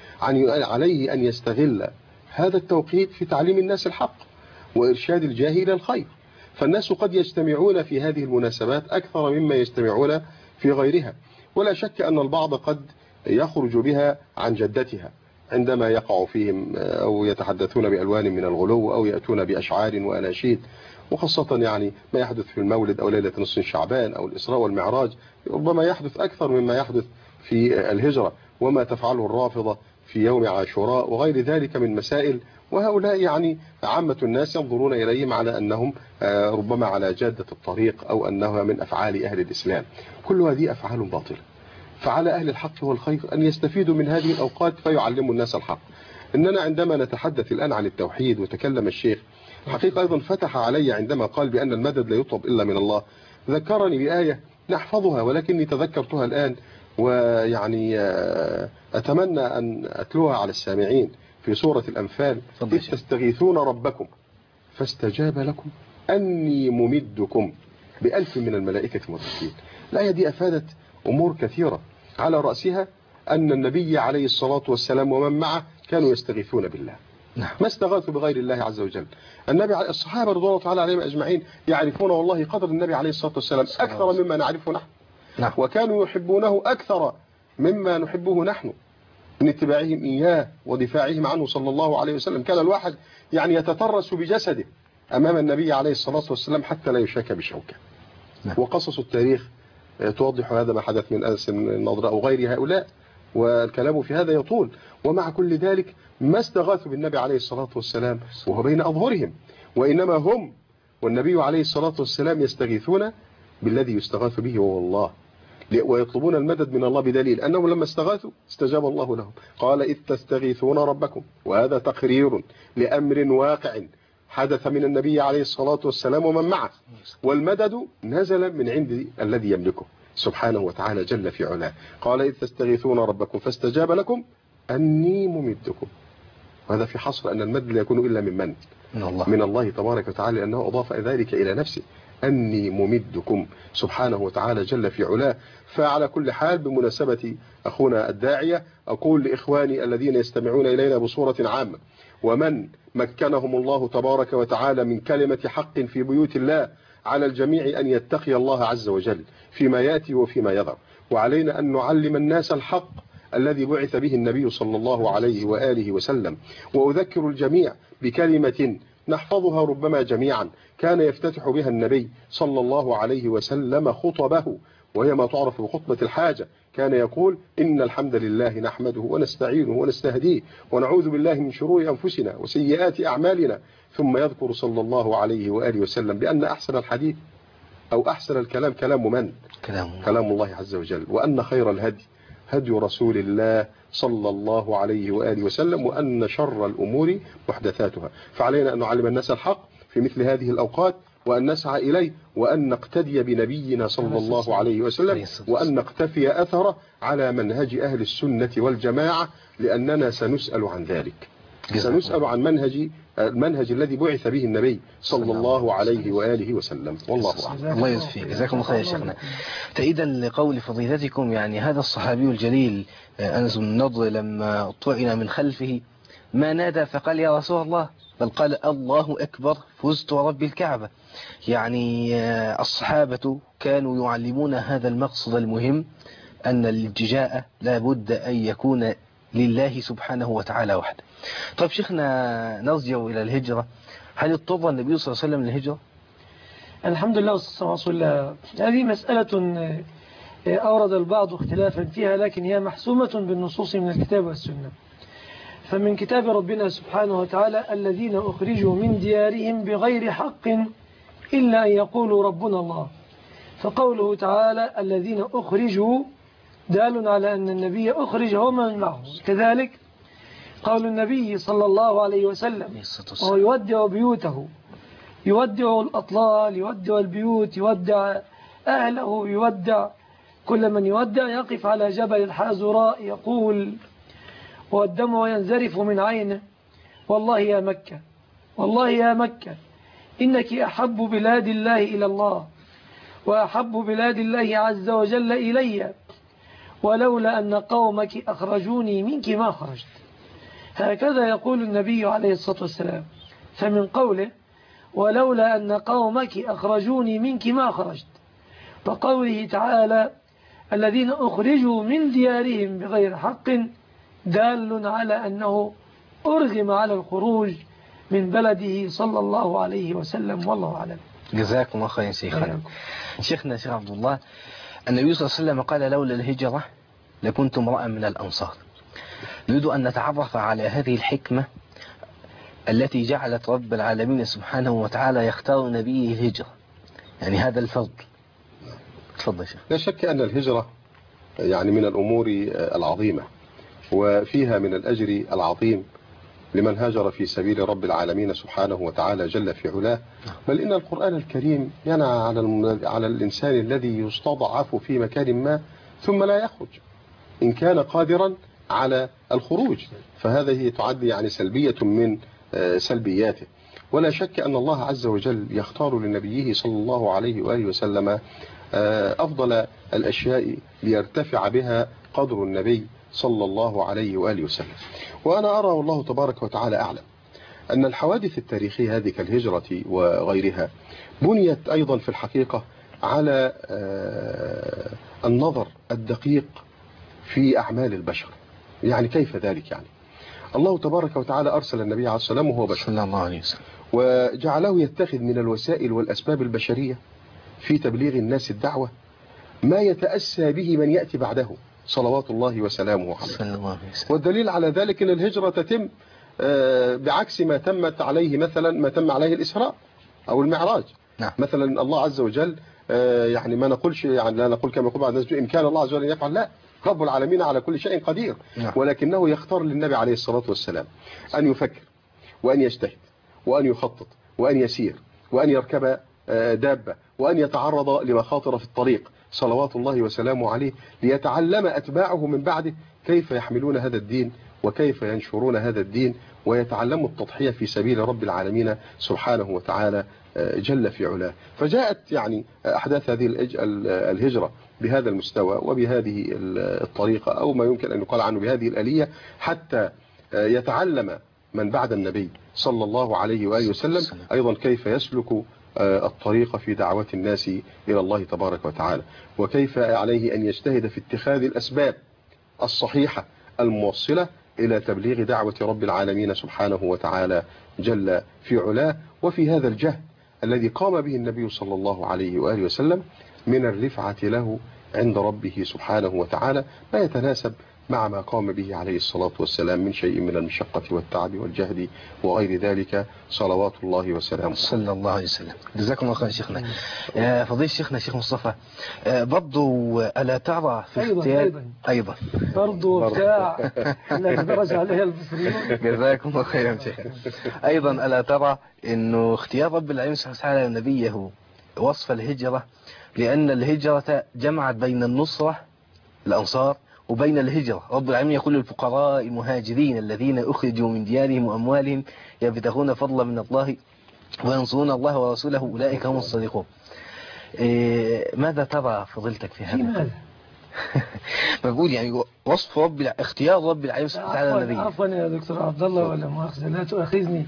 عليه أن يستغل هذا التوقيت في تعليم الناس الحق وإرشاد الجاهل إلى الخير. فالناس قد يجتمعون في هذه المناسبات أكثر مما يجتمعون في غيرها، ولا شك أن البعض قد يخرج بها عن جدتها عندما يقع فيهم أو يتحدثون بألوان من الغلو أو يأتون بأشعار وأناشيد، وخاصة يعني ما يحدث في المولد أو ليلة نصف شعبان أو الإسراء والمعراج ربما يحدث أكثر مما يحدث في الهجرة، وما تفعله الرافضة في يوم عاشوراء وغير ذلك من مسائل، وهؤلاء يعني عامة الناس ينظرون إليهم على أنهم ربما على جادة الطريق أو أنها من أفعال أهل الإسلام. كل هذه أفعال باطلة، فعلى أهل الحق والخير أن يستفيدوا من هذه الأوقات فيعلموا الناس الحق. إننا عندما نتحدث الآن عن التوحيد وتكلم الشيخ حقيقة أيضا فتح علي عندما قال بأن المدد لا يطلب إلا من الله، ذكرني بآية نحفظها ولكني تذكرتها الآن، ويعني أتمنى أن أتلوها على السامعين في سورة الأنفال: إذ تستغيثون ربكم فاستجاب لكم أني ممدكم ب1000 من الملائكة مردفين. الآية دي أفادت أمور كثيرة، على رأسها أن النبي عليه الصلاة والسلام ومن معه كانوا يستغيثون بالله، ما استغاثوا بغير الله عز وجل. الصحابة رضوان الله تعالى عليهم أجمعين يعرفون والله قدر النبي عليه الصلاة والسلام أكثر مما نعرفه نحن، وكانوا يحبونه أكثر مما نحبه نحن من اتباعهم إياه ودفاعهم عنه صلى الله عليه وسلم. كان الواحد يعني يتترس بجسده أمام النبي عليه الصلاة والسلام حتى لا يشاك بشوكه. وقصص التاريخ توضح هذا، ما حدث من أنس النضر أو غير هؤلاء، والكلام في هذا يطول. ومع كل ذلك ما استغاثوا بالنبي عليه الصلاة والسلام وهو بين أظهرهم، وإنما هم والنبي عليه الصلاة والسلام يستغيثون بالذي يستغاث به وهو الله، ويطلبون المدد من الله بدليل أنهم لما استغاثوا استجاب الله لهم. قال: إذ تستغيثون ربكم، وهذا تقرير لأمر واقع حدث من النبي عليه الصلاة والسلام ومن معه، والمدد نزل من عند الذي يملكه سبحانه وتعالى جل في علاه. قال: إذ تستغيثون ربكم فاستجاب لكم أني ممدكم. وهذا في حصر أن المد لا يكون إلا من الله تبارك وتعالى، لأنه أضاف ذلك إلى نفسه، أني ممدكم سبحانه وتعالى جل في علاه. فعلى كل حال بمناسبة أخونا الداعية أقول لإخواني الذين يستمعون إلينا بصورة عامة، ومن مكنهم الله تبارك وتعالى من كلمة حق في بيوت الله، على الجميع أن يتقي الله عز وجل فيما يأتي وفيما يذر، وعلينا أن نعلم الناس الحق الذي بعث به النبي صلى الله عليه وآله وسلم. وأذكر الجميع بكلمة نحفظها ربما جميعا كان يفتتح بها النبي صلى الله عليه وسلم خطبه، وهي ما تعرف بخطبة الحاجة. كان يقول: إن الحمد لله نحمده ونستعينه ونستهديه ونعوذ بالله من شرور أنفسنا وسيئات أعمالنا. ثم يذكر صلى الله عليه وآله وسلم بأن أحسن الحديث أو أحسن الكلام كلام من؟ كلام الله عز وجل، وأن خير الهدي هدي رسول الله صلى الله عليه وآله وسلم، وأن شر الأمور محدثاتها. فعلينا أن نعلم الناس الحق في مثل هذه الأوقات، وأن نسعى إليه، وأن نقتدي بنبينا صلى الله عليه وسلم، وأن نقتفي أثره على منهج أهل السنة والجماعة، لأننا سنسأل عن ذلك. سنسأل عن المنهج الذي بعث به النبي صلى الله عليه وآله وسلم. والله أعلم. الله يجزيك، جزاكم الله خير يا شيخنا. تأييدا لقول فضيلتكم، يعني هذا الصحابي الجليل أنس بن النضر لما طعن من خلفه ما نادى فقال يا رسول الله، بل قال الله أكبر فزت ورب الكعبة. يعني الصحابة كانوا يعلمون هذا المقصد المهم، أن الالتجاء لا بد أن يكون لله سبحانه وتعالى وحده. طيب شيخنا، نرجع إلى الهجرة. هل اضطر النبي صلى الله عليه وسلم للهجرة؟ الحمد لله والصلاة والسلام. هذه مسألة أورد البعض اختلافا فيها، لكن هي محسومة بالنصوص من الكتاب والسنة. فمن كتاب ربنا سبحانه وتعالى الذين أخرجوا من ديارهم بغير حق إلا أن يقولوا ربنا الله. فقوله تعالى الذين أخرجوا دال على أن النبي أخرج ومن معه. كذلك قول النبي صلى الله عليه وسلم وهو يودع بيوته، يودع الأطلال، يودع البيوت، يودع أهله، يودع كل من يودع، يقف على جبل الحازراء يقول والدمع ينزرف من عينه والله يا مكة، والله يا مكة إنك أحب بلاد الله إلى الله وأحب بلاد الله عز وجل إلي، ولولا أن قومك أخرجوني منك ما خرجت. هكذا يقول النبي عليه الصلاة والسلام. فمن قوله ولولا أن قومك أخرجوني منك ما خرجت، وقوله تعالى الذين أخرجوا من ديارهم بغير حق دال على أنه أرغم على الخروج من بلده صلى الله عليه وسلم. والله أعلم. جزاكم الله خير شيخنا. شيخنا شيخ عبد الله، النبي صلى الله عليه وسلم قال لولا الهجرة لكنت امرأ من الأنصار. نريد أن نتعرف على هذه الحكمة التي جعلت رب العالمين سبحانه وتعالى يختار نبيه الهجرة، يعني هذا الفضل. تفضل شيخ. لا شك أن الهجرة يعني من الأمور العظيمة، وفيها من الأجر العظيم لمن هاجر في سبيل رب العالمين سبحانه وتعالى جل في علاه. بل إن القرآن الكريم ينعى على الإنسان الذي يستضعف في مكان ما ثم لا يخرج إن كان قادرا على الخروج، فهذه تعد يعني سلبية من سلبياته. ولا شك أن الله عز وجل يختار لنبيه صلى الله عليه وآله وسلم أفضل الأشياء ليرتفع بها قدر النبي صلى الله عليه وآله وسلم. وأنا أرى والله تبارك وتعالى أعلم أن الحوادث التاريخية هذه كالهجرة وغيرها بنيت أيضا في الحقيقة على النظر الدقيق في أعمال البشر. يعني كيف ذلك؟ يعني الله تبارك وتعالى أرسل النبي عليه الصلاة والسلام وهو بشر صلى الله عليه وسلم، وجعله يتخذ من الوسائل والأسباب البشرية في تبليغ الناس الدعوة ما يتأسى به من يأتي بعده صلوات الله وسلامه عليه. والدليل على ذلك أن الهجرة تتم بعكس ما تمت عليه مثلا ما تم عليه الإسراء أو المعراج. نعم. مثلا الله عز وجل يعني ما نقولش، يعني لا نقول كما يقول بعض الناس إن كان الله عز وجل يفعل، لا، رب العالمين على كل شيء قدير. نعم. ولكنه يختار للنبي عليه الصلاة والسلام أن يفكر وأن يجتهد وأن يخطط وأن يسير وأن يركب دابة وأن يتعرض لمخاطر في الطريق صلوات الله وسلامه عليه، ليتعلم أتباعه من بعده كيف يحملون هذا الدين وكيف ينشرون هذا الدين، ويتعلموا التضحية في سبيل رب العالمين سبحانه وتعالى جل في علاه. فجاءت يعني أحداث هذه الهجرة بهذا المستوى وبهذه الطريقة، أو ما يمكن أن يقال عنه بهذه الآلية، حتى يتعلم من بعد النبي صلى الله عليه وآله وسلم أيضا كيف يسلك الطريق في دعوة الناس إلى الله تبارك وتعالى، وكيف عليه أن يجتهد في اتخاذ الأسباب الصحيحة الموصلة إلى تبليغ دعوة رب العالمين سبحانه وتعالى جل في علاه. وفي هذا الجهد الذي قام به النبي صلى الله عليه وآله وسلم من الرفعة له عند ربه سبحانه وتعالى ما يتناسب مع ما قام به عليه الصلاة والسلام من شيء من المشقة والتعب والجهد وغير ذلك، صلوات الله وسلامه. صلى الله عليه وسلم. جزاكم الله خير شيخنا. فضيلة شيخنا شيخ مصطفى، برضو ألا ترى في أيضا برضو بتاع الذي درج عليها المصريون. جزاكم الله خيرا شيخنا. أيضا ألا ترى إنه اختيار رب العالمين سبحانه وتعالى نبيه وصف الهجرة، لأن الهجرة جمعت بين النصرة الأنصار وبين الهجرة. رب العالمين يقول للفقراء المهاجرين الذين أخرجوا من ديارهم وأموالهم يبتغون فضلا من الله وينصرون الله ورسوله أولئك هم الصادقون. ماذا ترى فضيلتك في هذا؟ بقول يعني وصف اختيار رب العالمين سبحانه وتعالى النبي. عفوا يا دكتور عبد الله، ولا مؤاخذة لا تؤاخذني.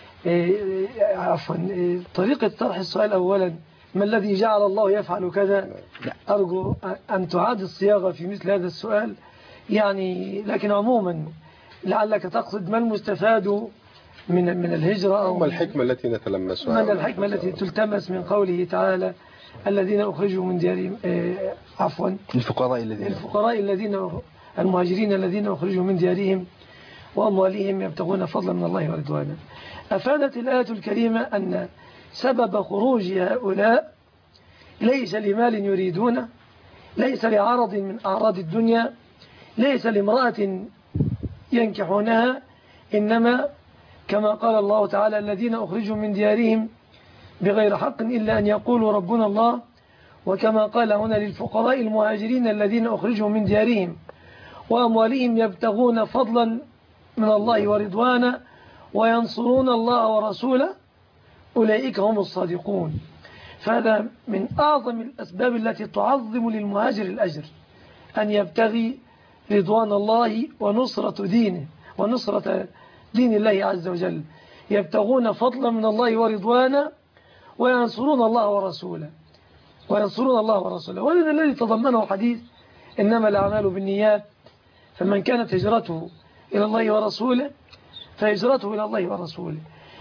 عفوا، طريقة طرح السؤال أولا، ما الذي جعل الله يفعل كذا؟ أرجو أن تعاد الصياغة في مثل هذا السؤال يعني. لكن عموما لعلك تقصد ما المستفاد من الهجرة، أو ما الحكمة التي نتلمسها، ما الحكمة التي تلتمس من قوله تعالى الذين أخرجوا من ديارهم، عفوا الفقراء الذين المهاجرين الذين أخرجوا من ديارهم وأموالهم يبتغون فضلا من الله ورضوانا. أفادت الآية الكريمة أن سبب خروج هؤلاء ليس لمال يريدونه، ليس لعرض من أعراض الدنيا، ليس لامرأة ينكحونها، إنما كما قال الله تعالى الذين أخرجوا من ديارهم بغير حق إلا أن يقولوا ربنا الله، وكما قال هنا للفقراء المهاجرين الذين أخرجوا من ديارهم وأموالهم يبتغون فضلا من الله ورضوانا وينصرون الله ورسوله أولئك هم الصادقون. فهذا من أعظم الأسباب التي تعظم للمهاجر الأجر، أن يبتغي رضوان الله ونصرة دينه ونصرة دين الله عز وجل، يبتغون فضلا من الله ورضوانا وينصرون الله ورسوله وهذا الذي تضمنه حديث إنما الأعمال بالنيات، فمن كانت هجرته إلى الله ورسوله فهجرته إلى الله ورسوله.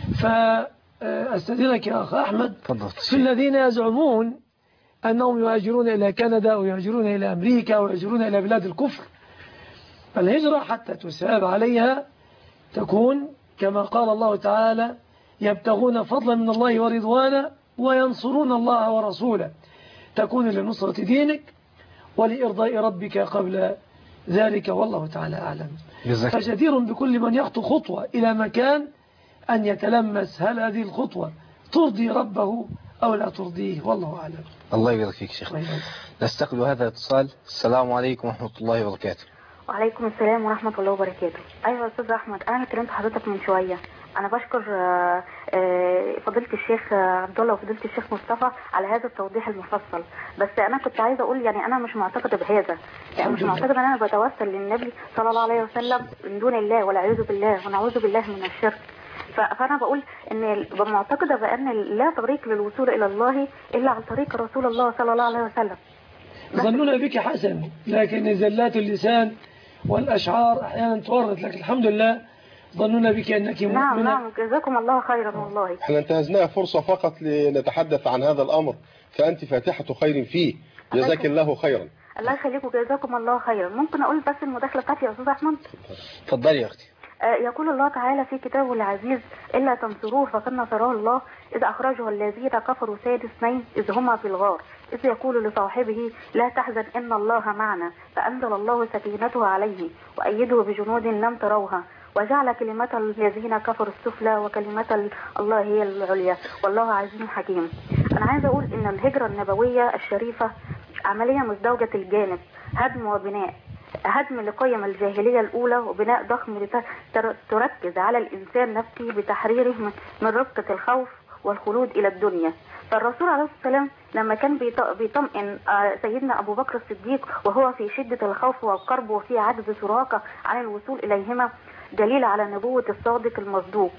فأستدينك يا أخ أحمد في الذين يزعمون أنهم يهاجرون إلى كندا ويهاجرون إلى أمريكا ويهاجرون إلى بلاد الكفر. الهجرة حتى تساب عليها تكون كما قال الله تعالى يبتغون فضلا من الله ورضوانا وينصرون الله ورسوله، تكون لنصرة دينك ولإرضاء ربك قبل ذلك، والله تعالى أعلم. فجدير بكل من يخطو خطوة إلى مكان أن يتلمس هل هذه الخطوة ترضي ربه أو لا ترضيه، والله أعلم. الله يبارك فيك شيخ. نستقبل هذا الاتصال. السلام عليكم ورحمة الله وبركاته. وعليكم السلام ورحمة الله وبركاته. أيوة أستاذ أحمد، أنا كلمت حضرتك من شوية. أنا بشكر فضيلة الشيخ عبد الله وفضيلة الشيخ مصطفى على هذا التوضيح المفصل، بس أنا كنت عايزة أقول يعني أنا مش معتقدة بهذا، يعني مش معتقدة أن أنا بتوسل للنبي صلى الله عليه وسلم من دون الله، والعياذ بالله ونعوذ بالله من الشرك. فأنا بقول أن معتقدة بأن لا طريق للوصول إلى الله إلا عن طريق رسول الله صلى الله عليه وسلم. ظننا بك حسن، لكن زلات اللسان والأشعار أحيانا تورط، لك الحمد لله ظننا بك أنك مؤمنة. نعم جزاكم الله خيرا والله. احنا انتهزناها فرصة فقط لنتحدث عن هذا الأمر، فأنت فاتحة خير فيه، جزاك الله خيرا. الله يخليكم جزاكم الله خيرا. ممكن أقول بس المداخلة بتاعتي يا أستاذ أحمد؟ اتفضلي يا أختي. يقول الله تعالى في كتابه العزيز إلا تنصروه فقد نصره الله إذ أخرجه الذين كفروا ثاني اثنين إذ هما في الغار إذ يقول لصاحبه لا تحزن إن الله معنا فأنزل الله سكينته عليه وأيده بجنود لم تروها وجعل كلمة الذين كفروا السفلى وكلمة الله هي العليا والله عزيز حكيم. أنا عايزة أقول إن الهجرة النبوية الشريفة عملية مزدوجة الجانب، هدم وبناء، هدم لقيم الجاهلية الأولى وبناء ضخم تركز على الإنسان نفسه بتحريره من رفقة الخوف والخلود إلى الدنيا. فالرسول عليه الصلاة والسلام لما كان بيطمئن سيدنا أبو بكر الصديق وهو في شدة الخوف والقرب وفي عجز سراقة عن الوصول إليهما دليل على نبوة الصادق المصدوق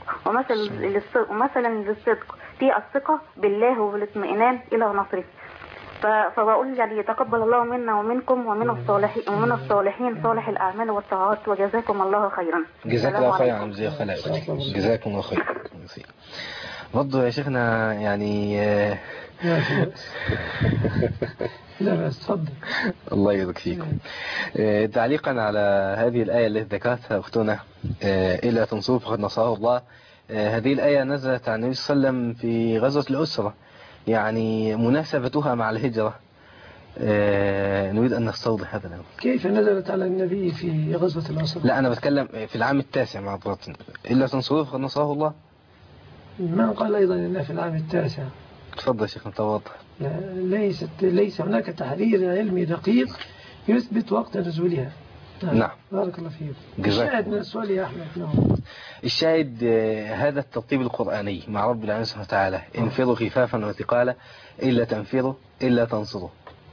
ومثلا للصدق في الثقة بالله والاطمئنان إلى نصره. فبقول يعني يتقبل الله منا ومنكم ومن الصالحين صالح الأعمال والطاعات وجزاكم الله خيرا. جزاك الله خيرا. جزاكم الله خيرا. برضه يا شيخنا يعني لا في بأس. لا بأس، تفضل. الله يرضى فيكم. تعليقا على هذه الآية التي ذكرتها أختنا إلا تنصروا فقد نصره الله. هذه الآية نزلت عن النبي صلى الله عليه وسلم في غزوة الأسرة، يعني مناسبتها مع الهجرة. نريد أن نستوضح هذا الأمر. كيف نزلت على النبي في غزوة الأسرة؟ لا، أنا بتكلم في العام التاسع مع براتن، إلا تنصروه فقد نصره الله. ما قال أيضا إنها في العام التاسع. تفضل يا شيخ توضح. ليس هناك تحرير علمي دقيق يثبت وقت نزولها. نعم. بارك الله فيك. جزاك الشاهد من السؤال يا أحمد. نعم. الشاهد هذا الترتيب القرآني مع رب العالمين سبحانه وتعالى: انفروا خفافا وثقالا إلا تنفروا إلا تنصروا.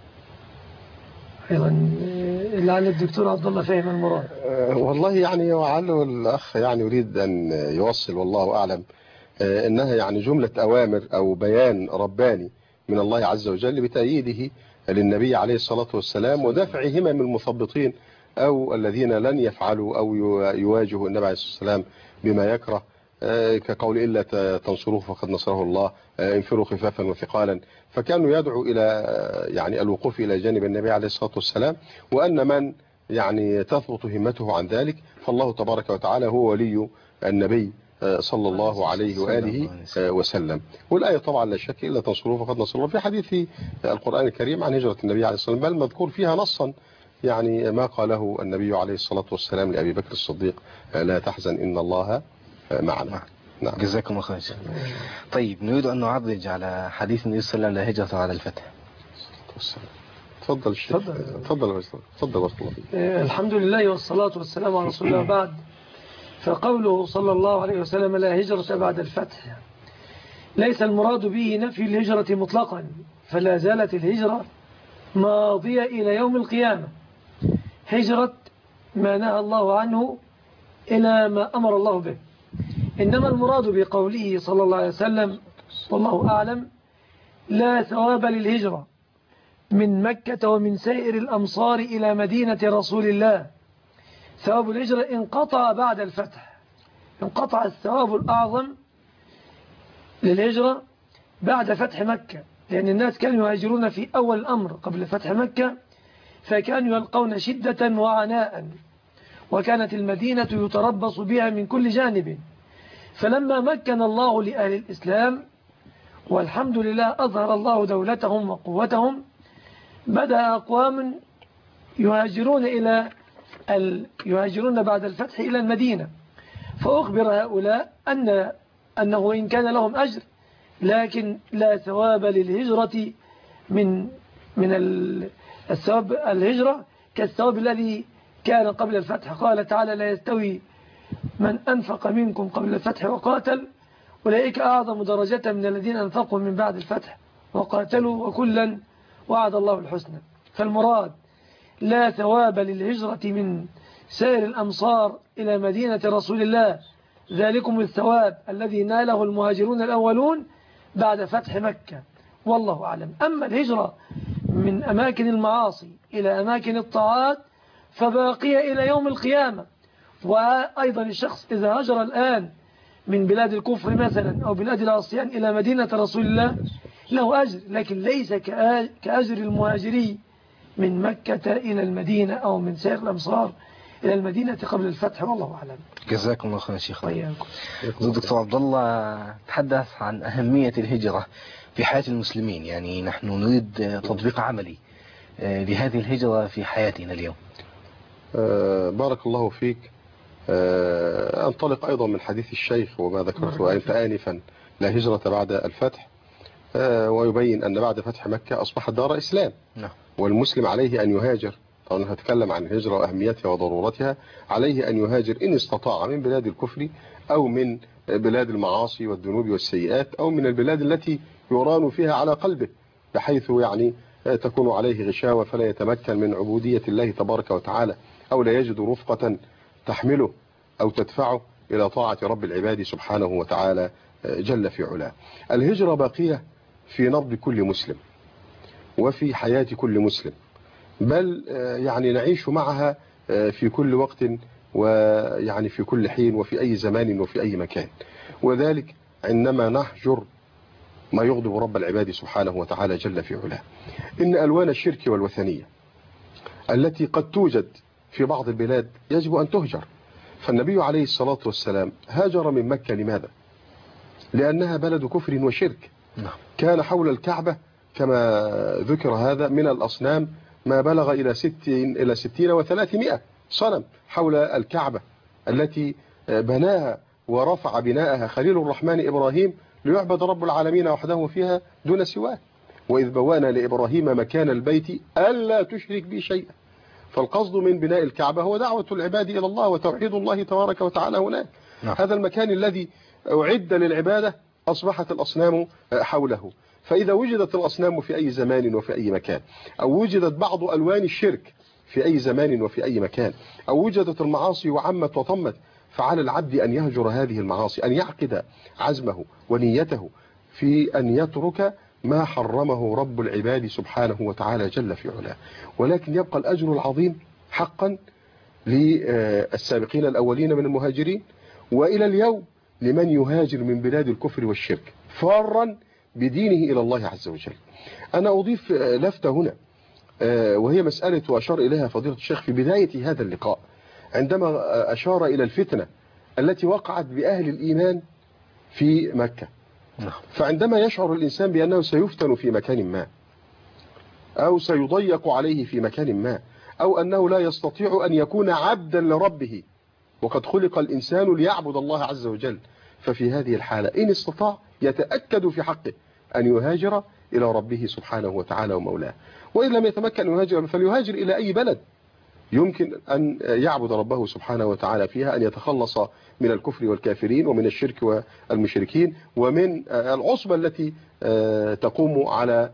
أيضا لعل الدكتور عبد الله فهم المراد. والله يعني وعله الأخ يعني يريد أن يوصل، والله أعلم، إنها يعني جملة أوامر أو بيان رباني من الله عز وجل بتأييده للنبي عليه الصلاة والسلام ودفع همم المثبطين أو الذين لن يفعلوا أو يواجهوا النبي عليه الصلاة والسلام بما يكره، كقول إلا تنصروه فقد نصره الله، انفروا خفافا وثقالا. فكانوا يدعو إلى يعني الوقوف إلى جانب النبي عليه الصلاة والسلام، وأن من يعني تثبط همته عن ذلك فالله تبارك وتعالى هو ولي النبي صلى الله عليه وآله وسلم. والآية طبعا لا شك إلا تنصروه فقد نصر الله في حديث في القرآن الكريم عن هجرة النبي عليه الصلاة والسلام، بل مذكور فيها نصا يعني ما قاله النبي عليه الصلاة والسلام لأبي بكر الصديق: لا تحزن إن الله معنا. نعم. جزاكم الله خير. طيب نريد أن نعرج على حديث النبي صلى الله عليه وسلم لا هجرة على الفتح. تفضل الشيخ. تفضل. الحمد لله والصلاة والسلام على رسول الله. بعد، فقوله صلى الله عليه وسلم لا هجرة بعد الفتح ليس المراد به نفي الهجرة مطلقا، فلا زالت الهجرة ماضية إلى يوم القيامة، هجرة ما نهى الله عنه إلى ما أمر الله به. إنما المراد بقوله صلى الله عليه وسلم والله أعلم لا ثواب للهجرة من مكة ومن سائر الأمصار إلى مدينة رسول الله. ثواب الهجرة انقطع بعد الفتح، انقطع الثواب الأعظم للهجرة بعد فتح مكة، لأن الناس كانوا يهاجرون في أول الأمر قبل فتح مكة، فكانوا يلقون شدة وعناء، وكانت المدينة يتربص بها من كل جانب. فلما مكن الله لأهل الإسلام والحمد لله أظهر الله دولتهم وقوتهم، بدأ أقوام يهاجرون بعد الفتح إلى المدينة، فأخبر هؤلاء أنه إن كان لهم أجر لكن لا ثواب للهجرة من الثواب الهجرة كالثواب الذي كان قبل الفتح. قال تعالى لا يستوي من أنفق منكم قبل الفتح وقاتل أولئك أعظم درجة من الذين أنفقوا من بعد الفتح وقاتلوا وكلا وعد الله الحسنى. فالمراد لا ثواب للهجرة من سائر الأمصار إلى مدينة رسول الله، ذلكم الثواب الذي ناله المهاجرون الأولون بعد فتح مكة، والله أعلم. أما الهجرة من أماكن المعاصي إلى أماكن الطاعات فباقية إلى يوم القيامة. وأيضا الشخص إذا هاجر الآن من بلاد الكفر مثلا أو بلاد العصيان إلى مدينة رسول الله له أجر، لكن ليس كأجر المهاجري من مكة إلى المدينة أو من سائر الأمصار إلى المدينة قبل الفتح، والله أعلم. جزاكم الله خير شيخ. وإياكم. دكتور عبد الله تحدث عن أهمية الهجرة في حياة المسلمين، يعني نحن نريد تطبيق عملي لهذه الهجرة في حياتنا اليوم. بارك الله فيك. أنطلق أيضا من حديث الشيخ وما ذكرته أنت آنفا لا هجرة بعد الفتح، ويبين أن بعد فتح مكة أصبحت دار إسلام، والمسلم عليه أن يهاجر. طبعا هتكلم عن الهجرة وأهميتها وضرورتها. عليه أن يهاجر إن استطاع من بلاد الكفر أو من بلاد المعاصي والذنوب والسيئات أو من البلاد التي يران فيها على قلبه، بحيث يعني تكون عليه غشاوة فلا يتمكن من عبودية الله تبارك وتعالى، أو لا يجد رفقة تحمله أو تدفعه إلى طاعة رب العباد سبحانه وتعالى جل في علاه. الهجرة باقية في نبض كل مسلم وفي حياة كل مسلم، بل يعني نعيش معها في كل وقت ويعني في كل حين وفي أي زمان وفي أي مكان. وذلك عندما نهجر ما يغضب رب العباد سبحانه وتعالى جل في علاه. إن ألوان الشرك والوثنية التي قد توجد في بعض البلاد يجب أن تهجر. فالنبي عليه الصلاة والسلام هاجر من مكة. لماذا؟ لأنها بلد كفر وشرك. كان حول الكعبة كما ذكر هذا من الأصنام ما بلغ إلى 60 و300 صنم حول الكعبة التي بناها ورفع بناءها خليل الرحمن إبراهيم ليعبد رب العالمين وحده فيها دون سواه. وإذ بوانا لإبراهيم مكان البيت ألا تشرك بي شيئا. فالقصد من بناء الكعبة هو دعوة العباد إلى الله وتوحيد الله تبارك وتعالى هناك. هذا المكان الذي أعد للعبادة أصبحت الأصنام حوله. فإذا وجدت الأصنام في أي زمان وفي أي مكان، أو وجدت بعض ألوان الشرك في أي زمان وفي أي مكان، أو وجدت المعاصي وعمت وطمت، فعلى العبد أن يهجر هذه المعاصي، أن يعقد عزمه ونيته في أن يترك ما حرمه رب العباد سبحانه وتعالى جل في علاه. ولكن يبقى الأجر العظيم حقا للسابقين الأولين من المهاجرين، وإلى اليوم لمن يهاجر من بلاد الكفر والشرك فارا بدينه إلى الله عز وجل. أنا أضيف لفتة هنا وهي مسألة وأشار إليها فضيلة الشيخ في بداية هذا اللقاء عندما أشار إلى الفتنة التي وقعت بأهل الإيمان في مكة. فعندما يشعر الإنسان بأنه سيفتن في مكان ما، أو سيضيق عليه في مكان ما، أو أنه لا يستطيع أن يكون عبدا لربه، وقد خلق الإنسان ليعبد الله عز وجل، ففي هذه الحالة إن استطاع يتأكد في حقه أن يهاجر إلى ربه سبحانه وتعالى ومولاه. وإن لم يتمكن أن يهاجر فليهاجر إلى أي بلد يمكن أن يعبد ربه سبحانه وتعالى فيها، أن يتخلص من الكفر والكافرين ومن الشرك والمشركين ومن العصبة التي تقوم على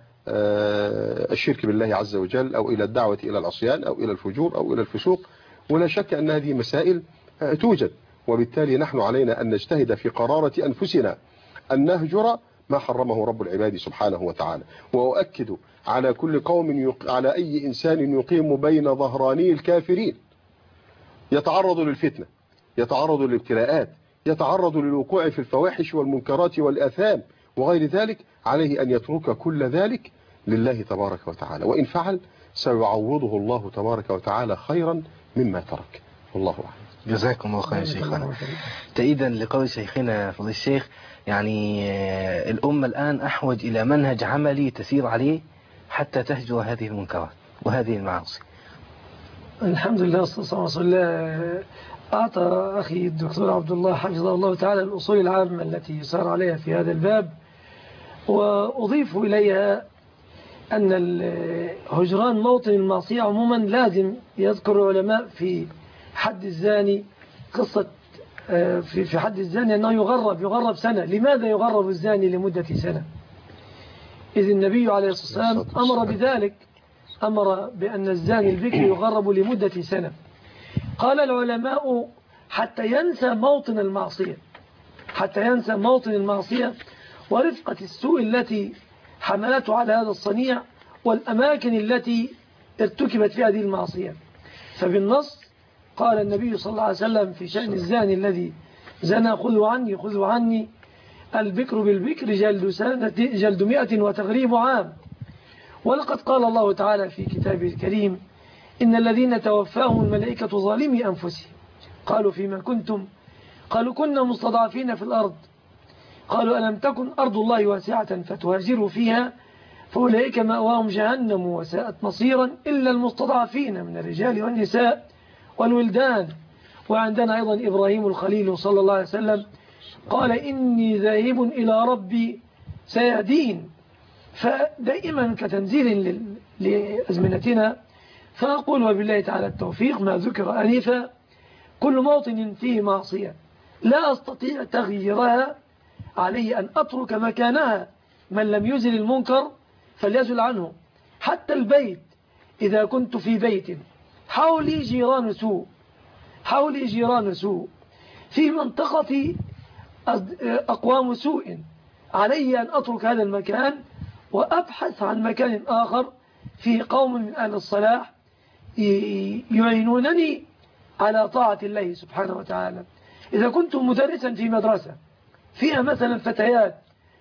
الشرك بالله عز وجل، أو إلى الدعوة إلى العصيان أو إلى الفجور أو إلى الفسوق. ولا شك أن هذه مسائل توجد، وبالتالي نحن علينا أن نجتهد في قرارة أنفسنا أن نهجر ما حرمه رب العباد سبحانه وتعالى. وأؤكد على كل قوم على أي إنسان يقيم بين ظهراني الكافرين يتعرض للفتنة، يتعرض للابتلاءات، يتعرض للوقوع في الفواحش والمنكرات والآثام وغير ذلك، عليه أن يترك كل ذلك لله تبارك وتعالى، وإن فعل سيعوضه الله تبارك وتعالى خيرا مما ترك. والله أعلم. جزاكم الله خير شيخنا. تأييدا لقول شيخنا فضيلة الشيخ، يعني الأمة الآن أحوج إلى منهج عملي تسير عليه حتى تهجر هذه المنكرات وهذه المعاصي. الحمد لله والصلاة والسلام. أعطى أخي الدكتور عبد الله حفظه الله تعالى الأصول العامة التي سار عليها في هذا الباب، وأضيف إليها أن هجران موطن المعصية عموما لازم يذكر العلماء في حد الزاني قصة في حد الزاني أنه يغرب سنة. لماذا يغرب الزاني لمدة سنة؟ إذ النبي عليه الصلاة والسلام أمر بذلك، أمر بأن الزاني البكر يغرب لمدة سنة. قال العلماء حتى ينسى موطن المعصية، حتى ينسى موطن المعصية ورفقة السوء التي حملته على هذا الصنيع والأماكن التي ارتكبت في هذه المعصية. فبالنص قال النبي صلى الله عليه وسلم في شأن الزاني الذي زنى: خذوا عني البكر بالبكر جلد 100 وتغريب عام. ولقد قال الله تعالى في كتابه الكريم: إن الذين توفاهم الملائكة ظالمي أنفسهم قالوا فيما كنتم؟ قالوا كنا مستضعفين في الأرض. قالوا ألم تكن أرض الله واسعة فتهاجروا فيها فأولئك مأواهم جهنم وساءت مصيرا إلا المستضعفين من الرجال والنساء والولدان. وعندنا أيضا إبراهيم الخليل صلى الله عليه وسلم قال: إني ذاهب إلى ربي سيهدين. فدائما كتنزيل لأزمنتنا فأقول وبالله تعالى التوفيق ما ذكر أنفا: كل موطن فيه معصية لا أستطيع تغييرها علي أن أترك مكانها. من لم يزل المنكر فليزل عنه. حتى البيت، إذا كنت في بيت حولي جيران سوء في منطقة أقوام سوء، علي أن أترك هذا المكان وأبحث عن مكان آخر في قوم من أهل الصلاح يعينونني على طاعة الله سبحانه وتعالى. إذا كنت مدرسا في مدرسة فيها مثلا فتيات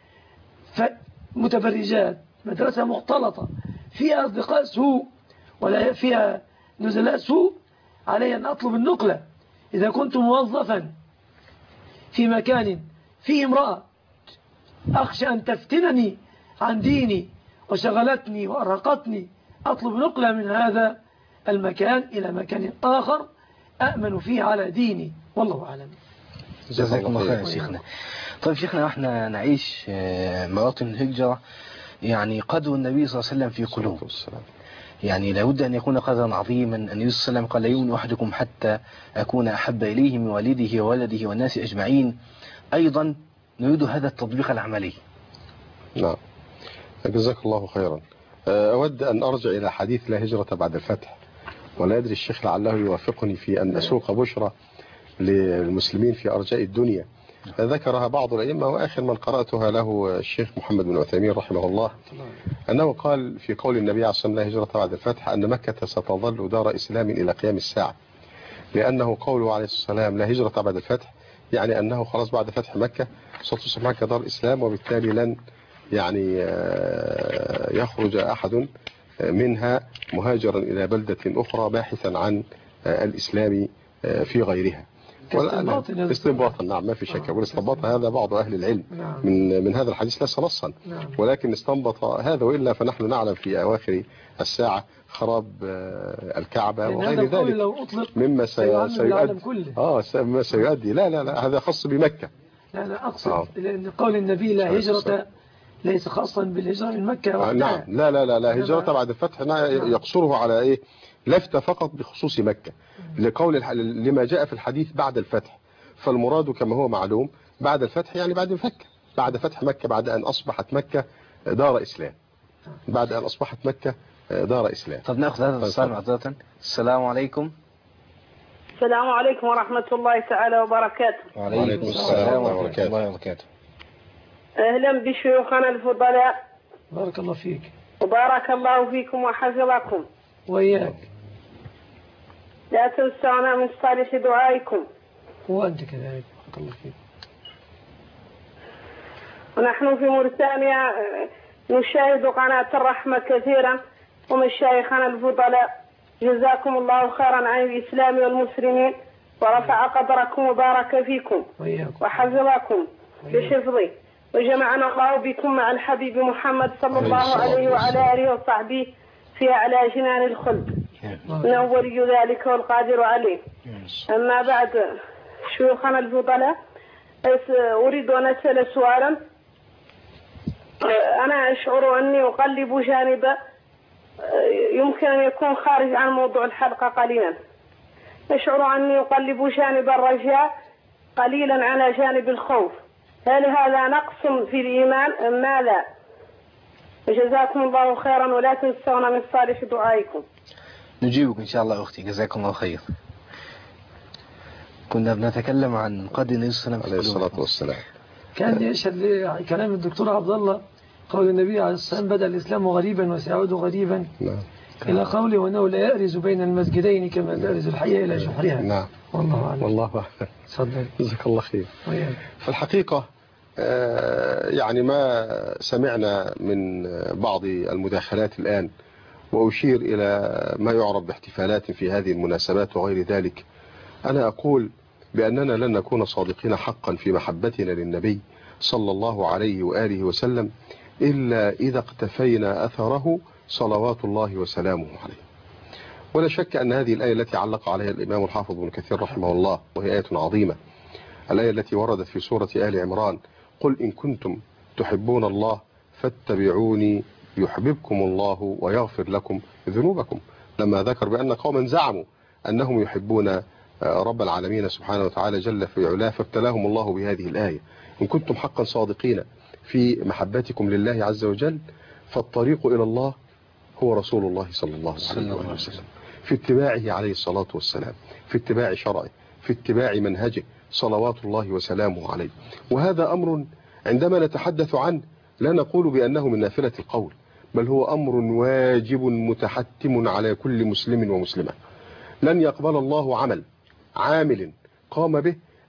متبرجات، مدرسة مختلطة، فيها أصدقاء سوء ولا فيها نزلاء سوء، علي أن أطلب النقلة. إذا كنت موظفا في مكان فيه امرأة أخشى أن تفتنني عن ديني وشغلتني وأرهقتني، أطلب نقلة من هذا المكان إلى مكان آخر أأمن فيه على ديني، والله أعلم. جزاكم الله خير شيخنا. طيب شيخنا، احنا نعيش مواطن الهجرة، يعني قدر النبي صلى الله عليه وسلم في قلوب، يعني لابد أن يكون قدرا عظيما. النبي صلى الله عليه وسلم قال: لا يؤمن أحدكم حتى أكون أحب إليه من والده وولده والناس أجمعين. أيضا نريد هذا التطبيق العملي. نعم، جزاك الله خيرا. أود أن أرجع إلى حديث لا هجرة بعد الفتح، ولا يدري الشيخ لعله يوافقني في أن أسوق بشرى للمسلمين في أرجاء الدنيا. ذكرها بعض الأئمة، وآخر من قرأتها له الشيخ محمد بن عثيمين رحمه الله، أنه قال في قول النبي عليه الصلاة والسلام: لا هجرة بعد الفتح، أن مكة ستظل دار إسلام إلى قيام الساعة، لأنه قوله عليه الصلاة والسلام لا هجرة بعد الفتح، يعني أنه خلاص بعد فتح مكة ستصبح مكة دار إسلام، وبالتالي لن يعني يخرج أحد منها مهاجرا إلى بلدة أخرى باحثا عن الإسلام في غيرها. استنباطا، نعم، ما في شك. والاستنباط هذا بعض أهل العلم من هذا الحديث ليس نصا، ولكن استنبط هذا، وإلا فنحن نعلم في أواخر الساعة خراب الكعبة وغير ذلك مما سيؤدي لا هذا خاص بمكة. لا أقصد لأن قول النبي لا هجرة ليس خاصا بالهجرة من مكة. نعم، لا هجرة بعد الفتح يقصره على إيه؟ لفت فقط بخصوص مكة، لقول لما جاء في الحديث بعد الفتح. فالمراد كما هو معلوم بعد الفتح يعني بعد مكة، بعد فتح مكة، بعد أن أصبحت مكة دار إسلام، بعد أن أصبحت مكة دار إسلام. طب نأخذ هذا الاتصال معذرة. السلام عليكم. السلام عليكم ورحمة الله تعالى وبركاته. وعليكم السلام ورحمة الله وبركاته. أهلا بشيوخنا الفضلاء، بارك الله فيك. وبارك الله فيكم وحفظكم وإياك. لا تنسونا من صالح دعائكم. وأنت كذلك، بارك الله فيك. ونحن في موريتانيا نشاهد قناة الرحمة كثيرا، ومشايخنا الفضلاء جزاكم الله خيرا عن الإسلام والمسلمين، ورفع قدركم وبارك فيكم وحفظكم بحفظه، وجمعنا الله بكم مع الحبيب محمد صلى الله عليه وعلى آله وصحبه في أعلى جنان الخلد، إنه ولي ذلك والقادر عليه. أما بعد شيوخنا الفضلاء، أريد أن أسأل سؤالا. أنا أشعر أني أقلب جانب يمكن أن يكون خارج عن موضوع الحلقة قليلا. أشعر أني أقلب جانب الرجاء قليلا على جانب الخوف. هل هذا نقص في الإيمان أم ماذا؟ جزاكم الله خيرا، ولا تنسونا من صالح دعائكم. نجيبك إن شاء الله أختي، جزاكم الله خير. كنا بنتكلم عن قدر النبي صلى الله عليه وسلم. كان يشهد لكلام الدكتور عبد الله قول النبي عليه الصلاة والسلام: بدأ الإسلام غريبا وسيعود غريبا. إلى قوله: وأنه لا يأرز بين المسجدين كما يأرز الحية إلى جحرها. والله أعلم. والله أعلم. جزاك الله خير. في الحقيقة يعني ما سمعنا من بعض المداخلات الآن، وأشير إلى ما يعرف باحتفالات في هذه المناسبات وغير ذلك، أنا أقول بأننا لن نكون صادقين حقا في محبتنا للنبي صلى الله عليه وآله وسلم إلا إذا اقتفينا أثره صلوات الله وسلامه عليه. ولا شك أن هذه الآية التي علق عليها الإمام الحافظ ابن كثير رحمه الله، وهي آية عظيمة، الآية التي وردت في سورة آل عمران: قل إن كنتم تحبون الله فاتبعوني يحببكم الله ويغفر لكم ذنوبكم. لما ذكر بأن قوما زعموا أنهم يحبون رب العالمين سبحانه وتعالى جل في علاه، فابتلاهم الله بهذه الآية: إن كنتم حقا صادقين في محبتكم لله عز وجل فالطريق إلى الله هو رسول الله صلى الله عليه وسلم، في اتباعه عليه الصلاة والسلام، في اتباع شرعه، في اتباع منهجه صلوات الله وسلامه عليه. وهذا أمر عندما نتحدث عنه لا نقول بأنه من نافلة القول، بل هو أمر واجب متحتم على كل مسلم ومسلمة. لن يقبل الله عامل قام به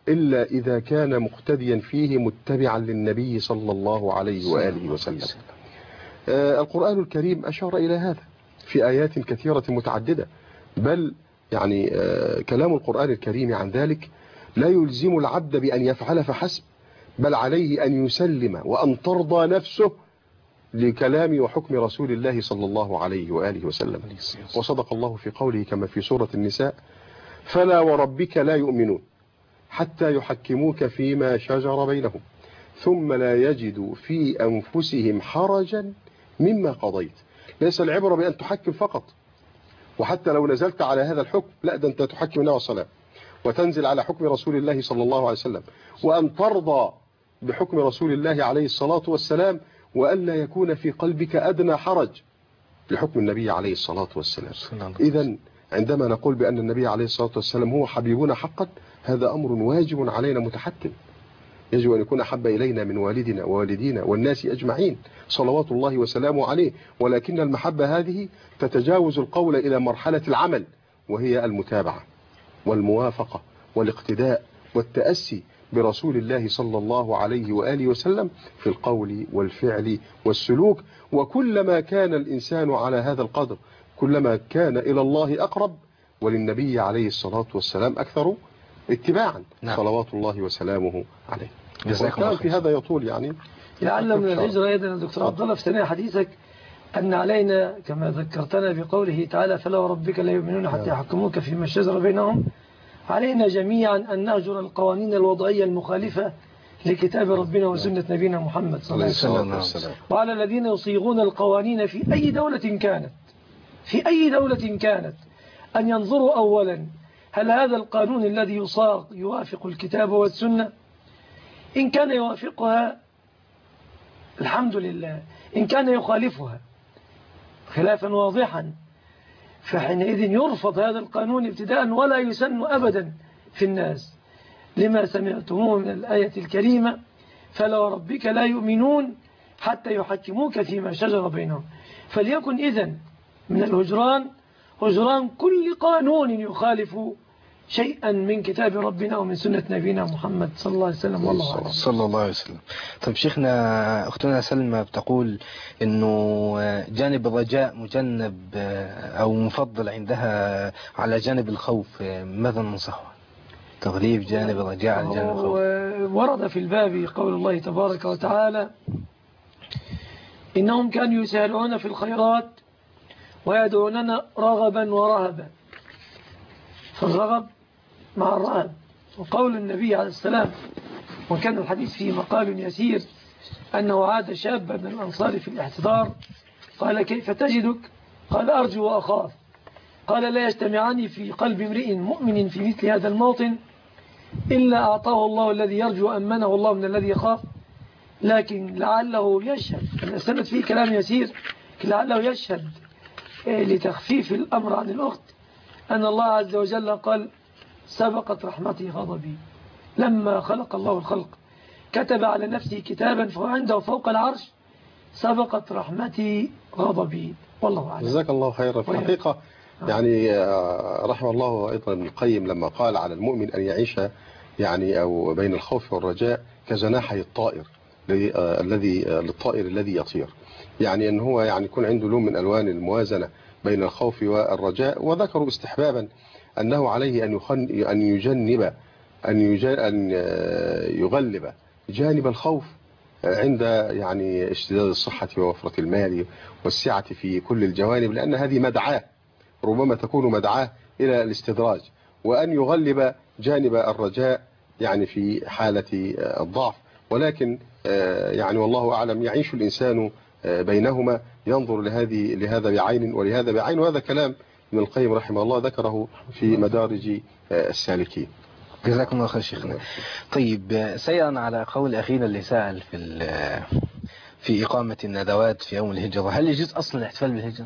إلا إذا كان مقتديا فيه متبعا للنبي صلى الله عليه وآله وسلم. القرآن الكريم أشار إلى هذا في آيات كثيرة متعددة، بل يعني كلام القرآن الكريم عن ذلك لا يلزم العبد بأن يفعل فحسب، بل عليه أن يسلم وأن ترضى نفسه لكلام وحكم رسول الله صلى الله عليه وآله وسلم. وصدق الله في قوله كما في سورة النساء: فلا وربك لا يؤمنون حتى يحكموك فيما شجر بينهم ثم لا يجدوا في أنفسهم حرجا مما قضيت. ليس العبرة بأن تحكم فقط، وحتى لو نزلت على هذا الحكم لا، ده أنت تحكم الله والصلاة وتنزل على حكم رسول الله صلى الله عليه وسلم، وأن ترضى بحكم رسول الله عليه الصلاة والسلام، وأن لا يكون في قلبك أدنى حرج لحكم النبي عليه الصلاة والسلام. إذن عندما نقول بأن النبي عليه الصلاة والسلام هو حبيبنا حقا، هذا أمر واجب علينا متحتم، يجب أن يكون أحب إلينا من والدنا ووالدينا والناس أجمعين صلوات الله وسلامه عليه. ولكن المحبة هذه تتجاوز القول إلى مرحلة العمل، وهي المتابعة والموافقة والاقتداء والتأسي برسول الله صلى الله عليه وآله وسلم في القول والفعل والسلوك. وكلما كان الإنسان على هذا القدر كلما كان إلى الله أقرب، وللنبي عليه الصلاة والسلام أكثر اتباعا. نعم. صلوات الله وسلامه عليه. وكان في هذا يطول يعني لعل من الهجرة أيضا يا دكتور عبد الله في ثنايا حديثك أن علينا كما ذكرتنا بقوله تعالى: فلا وربك لا يؤمنون حتى يحكموك فيما شجر بينهم. علينا جميعا أن نهجر القوانين الوضعية المخالفة لكتاب ربنا وسنة نبينا محمد صلى الله عليه وسلم. وعلى الذين يصيغون القوانين في أي دولة كانت أن ينظروا أولا هل هذا القانون الذي يصاغ يوافق الكتاب والسنة. إن كان يوافقها الحمد لله، إن كان يخالفها خلافا واضحا فحينئذ يرفض هذا القانون ابتداء ولا يسن أبدا في الناس، لما سمعتموه من الآية الكريمة: فلا وربك لا يؤمنون حتى يحكموك فيما شجر بينهم. فليكن إذن من الهجران هجران كل قانون يخالف شيئا من كتاب ربنا ومن سنة نبينا محمد صلى الله عليه وسلم. والله أعلم. صلى الله عليه وسلم. طيب شيخنا، أختنا سلمى بتقول إنه جانب الرجاء مجنب أو مفضل عندها على جانب الخوف، ماذا ننصحها؟ تغليب جانب الرجاء على جانب الخوف. ورد في الباب قول الله تبارك وتعالى: إنهم كانوا يسارعون في الخيرات ويدعوننا رغبا ورهبا. فالرغب مع الرهب. وقول النبي عليه السلام، وكان الحديث فيه مقال يسير، أنه عاد شابا من الأنصار في الاحتضار، قال: كيف تجدك؟ قال: أرجو وأخاف. قال: لا يجتمعان في قلب امرئ مؤمن في مثل هذا الموطن إلا أعطاه الله الذي يرجو أمنه الله من الذي يخاف. لكن لعله يشهد، السند فيه كلام يسير، لعله يشهد لتخفيف الأمر عن الأخت أن الله عز وجل قال: سبقت رحمتي غضبي. لما خلق الله الخلق كتب على نفسه كتابا فهو عنده فوق العرش: سبقت رحمتي غضبي. والله أعلم. جزاك الله خيرا. في الحقيقة يعني رحمه الله أيضا ابن القيم لما قال على المؤمن أن يعيش يعني أو بين الخوف والرجاء كجناحي الطائر للطائر الذي يطير، يعني أن هو يعني يكون عنده لون من ألوان الموازنة بين الخوف والرجاء. وذكروا استحبابا أنه عليه أن يغلب جانب الخوف عند يعني اشتداد الصحة ووفرة المال والسعة في كل الجوانب، لأن هذه مدعاة ربما تكون مدعاة إلى الاستدراج، وأن يغلب جانب الرجاء يعني في حالة الضعف. ولكن يعني والله أعلم يعيش الإنسان بينهما، ينظر لهذا بعين ولهذا بعين. وهذا كلام ابن القيم رحمه الله ذكره في مدارج السالكين. جزاكم الله خير شيخنا. طيب سيرا على قول أخينا اللي سأل في إقامة الندوات في يوم الهجرة، هل يجوز أصلا الاحتفال بالهجرة؟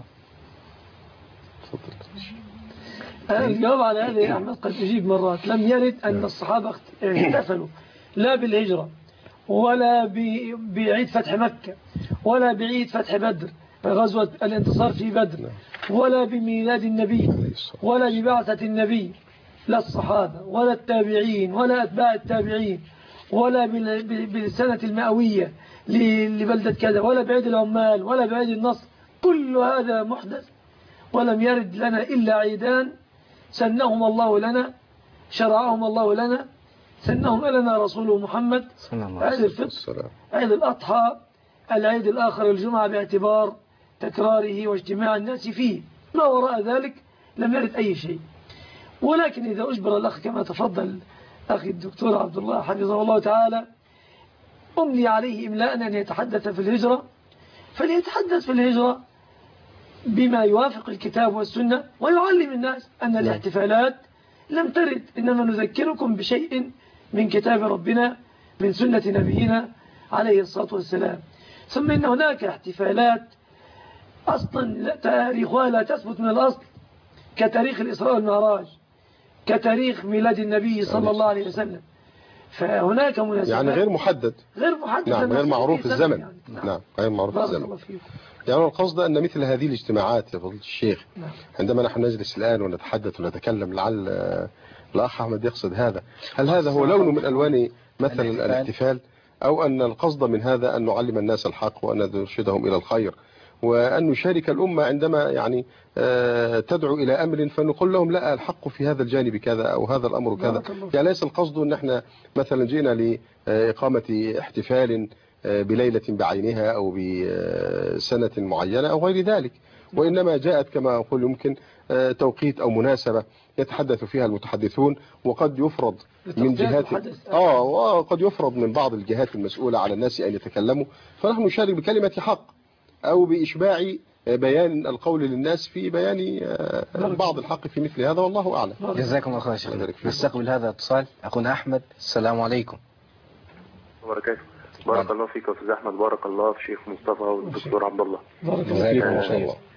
الجواب على هذا يا أحمد قد أجيب مرات. لم يرد أن الصحابة احتفلوا لا بالهجرة ولا بعيد فتح مكة ولا بعيد فتح بدر، غزوة الانتصار في بدر، ولا بميلاد النبي ولا ببعثة النبي. لا الصحابة ولا التابعين ولا أتباع التابعين ولا بالسنة المئوية لبلدة كذا ولا بعيد العمال ولا بعيد النصر، كل هذا محدث، ولم يرد لنا إلا عيدان سنهم الله لنا، شرعهم الله لنا، سنهم لنا رسوله محمد، عيد الفطر، عيد الأضحى، العيد الآخر الجمعة باعتبار تكراره واجتماع الناس فيه. ما وراء ذلك لم يرد أي شيء. ولكن إذا أجبر الأخ كما تفضل أخي الدكتور عبد الله حفظه الله تعالى، أملي عليه إملاء أن يتحدث في الهجرة، فليتحدث في الهجرة بما يوافق الكتاب والسنة، ويعلم الناس أن الاحتفالات لم ترد، إنما نذكركم بشيء من كتاب ربنا من سنة نبينا عليه الصلاة والسلام. ثم إن هناك احتفالات أصلا تاريخها لا تثبت من الأصل، كتاريخ الإسراء والمعراج، كتاريخ ميلاد النبي صلى الله عليه وسلم. فهناك مناسبات يعني غير محدد، نعم، غير معروف الزمن يعني. نعم غير معروف الزمن. يعني القصد أن مثل هذه الاجتماعات يا فضيلة الشيخ، عندما نحن نجلس الآن ونتحدث ونتكلم، لعل الأخ أحمد يقصد هذا، هل هذا هو لون من ألوان مثلا الاحتفال، أو أن القصد من هذا أن نعلم الناس الحق وأن نرشدهم إلى الخير، وأن نشارك الأمة عندما يعني تدعو إلى أمر فنقول لهم لا، الحق في هذا الجانب كذا أو هذا الأمر كذا. يعني ليس القصد أن احنا مثلا جئنا لإقامة احتفال بليلة بعينها أو بسنة معينة أو غير ذلك، وإنما جاءت كما أقول يمكن توقيت أو مناسبة يتحدث فيها المتحدثون، وقد يفرض من جهات وقد يفرض من بعض الجهات المسؤولة على الناس أن يتكلموا، فنحن نشارك بكلمة حق أو بإشباع بيان القول للناس في بيان بعض الحق في مثل هذا، والله أعلم. جزاكم الله خير شيخ. نستقبل هذا الاتصال. أخونا أحمد، السلام عليكم. وبركاته. بارك الله فيك يا أستاذ أحمد، بارك الله في شيخ مصطفى والدكتور عبد الله. بارك الله فيك ما شاء الله.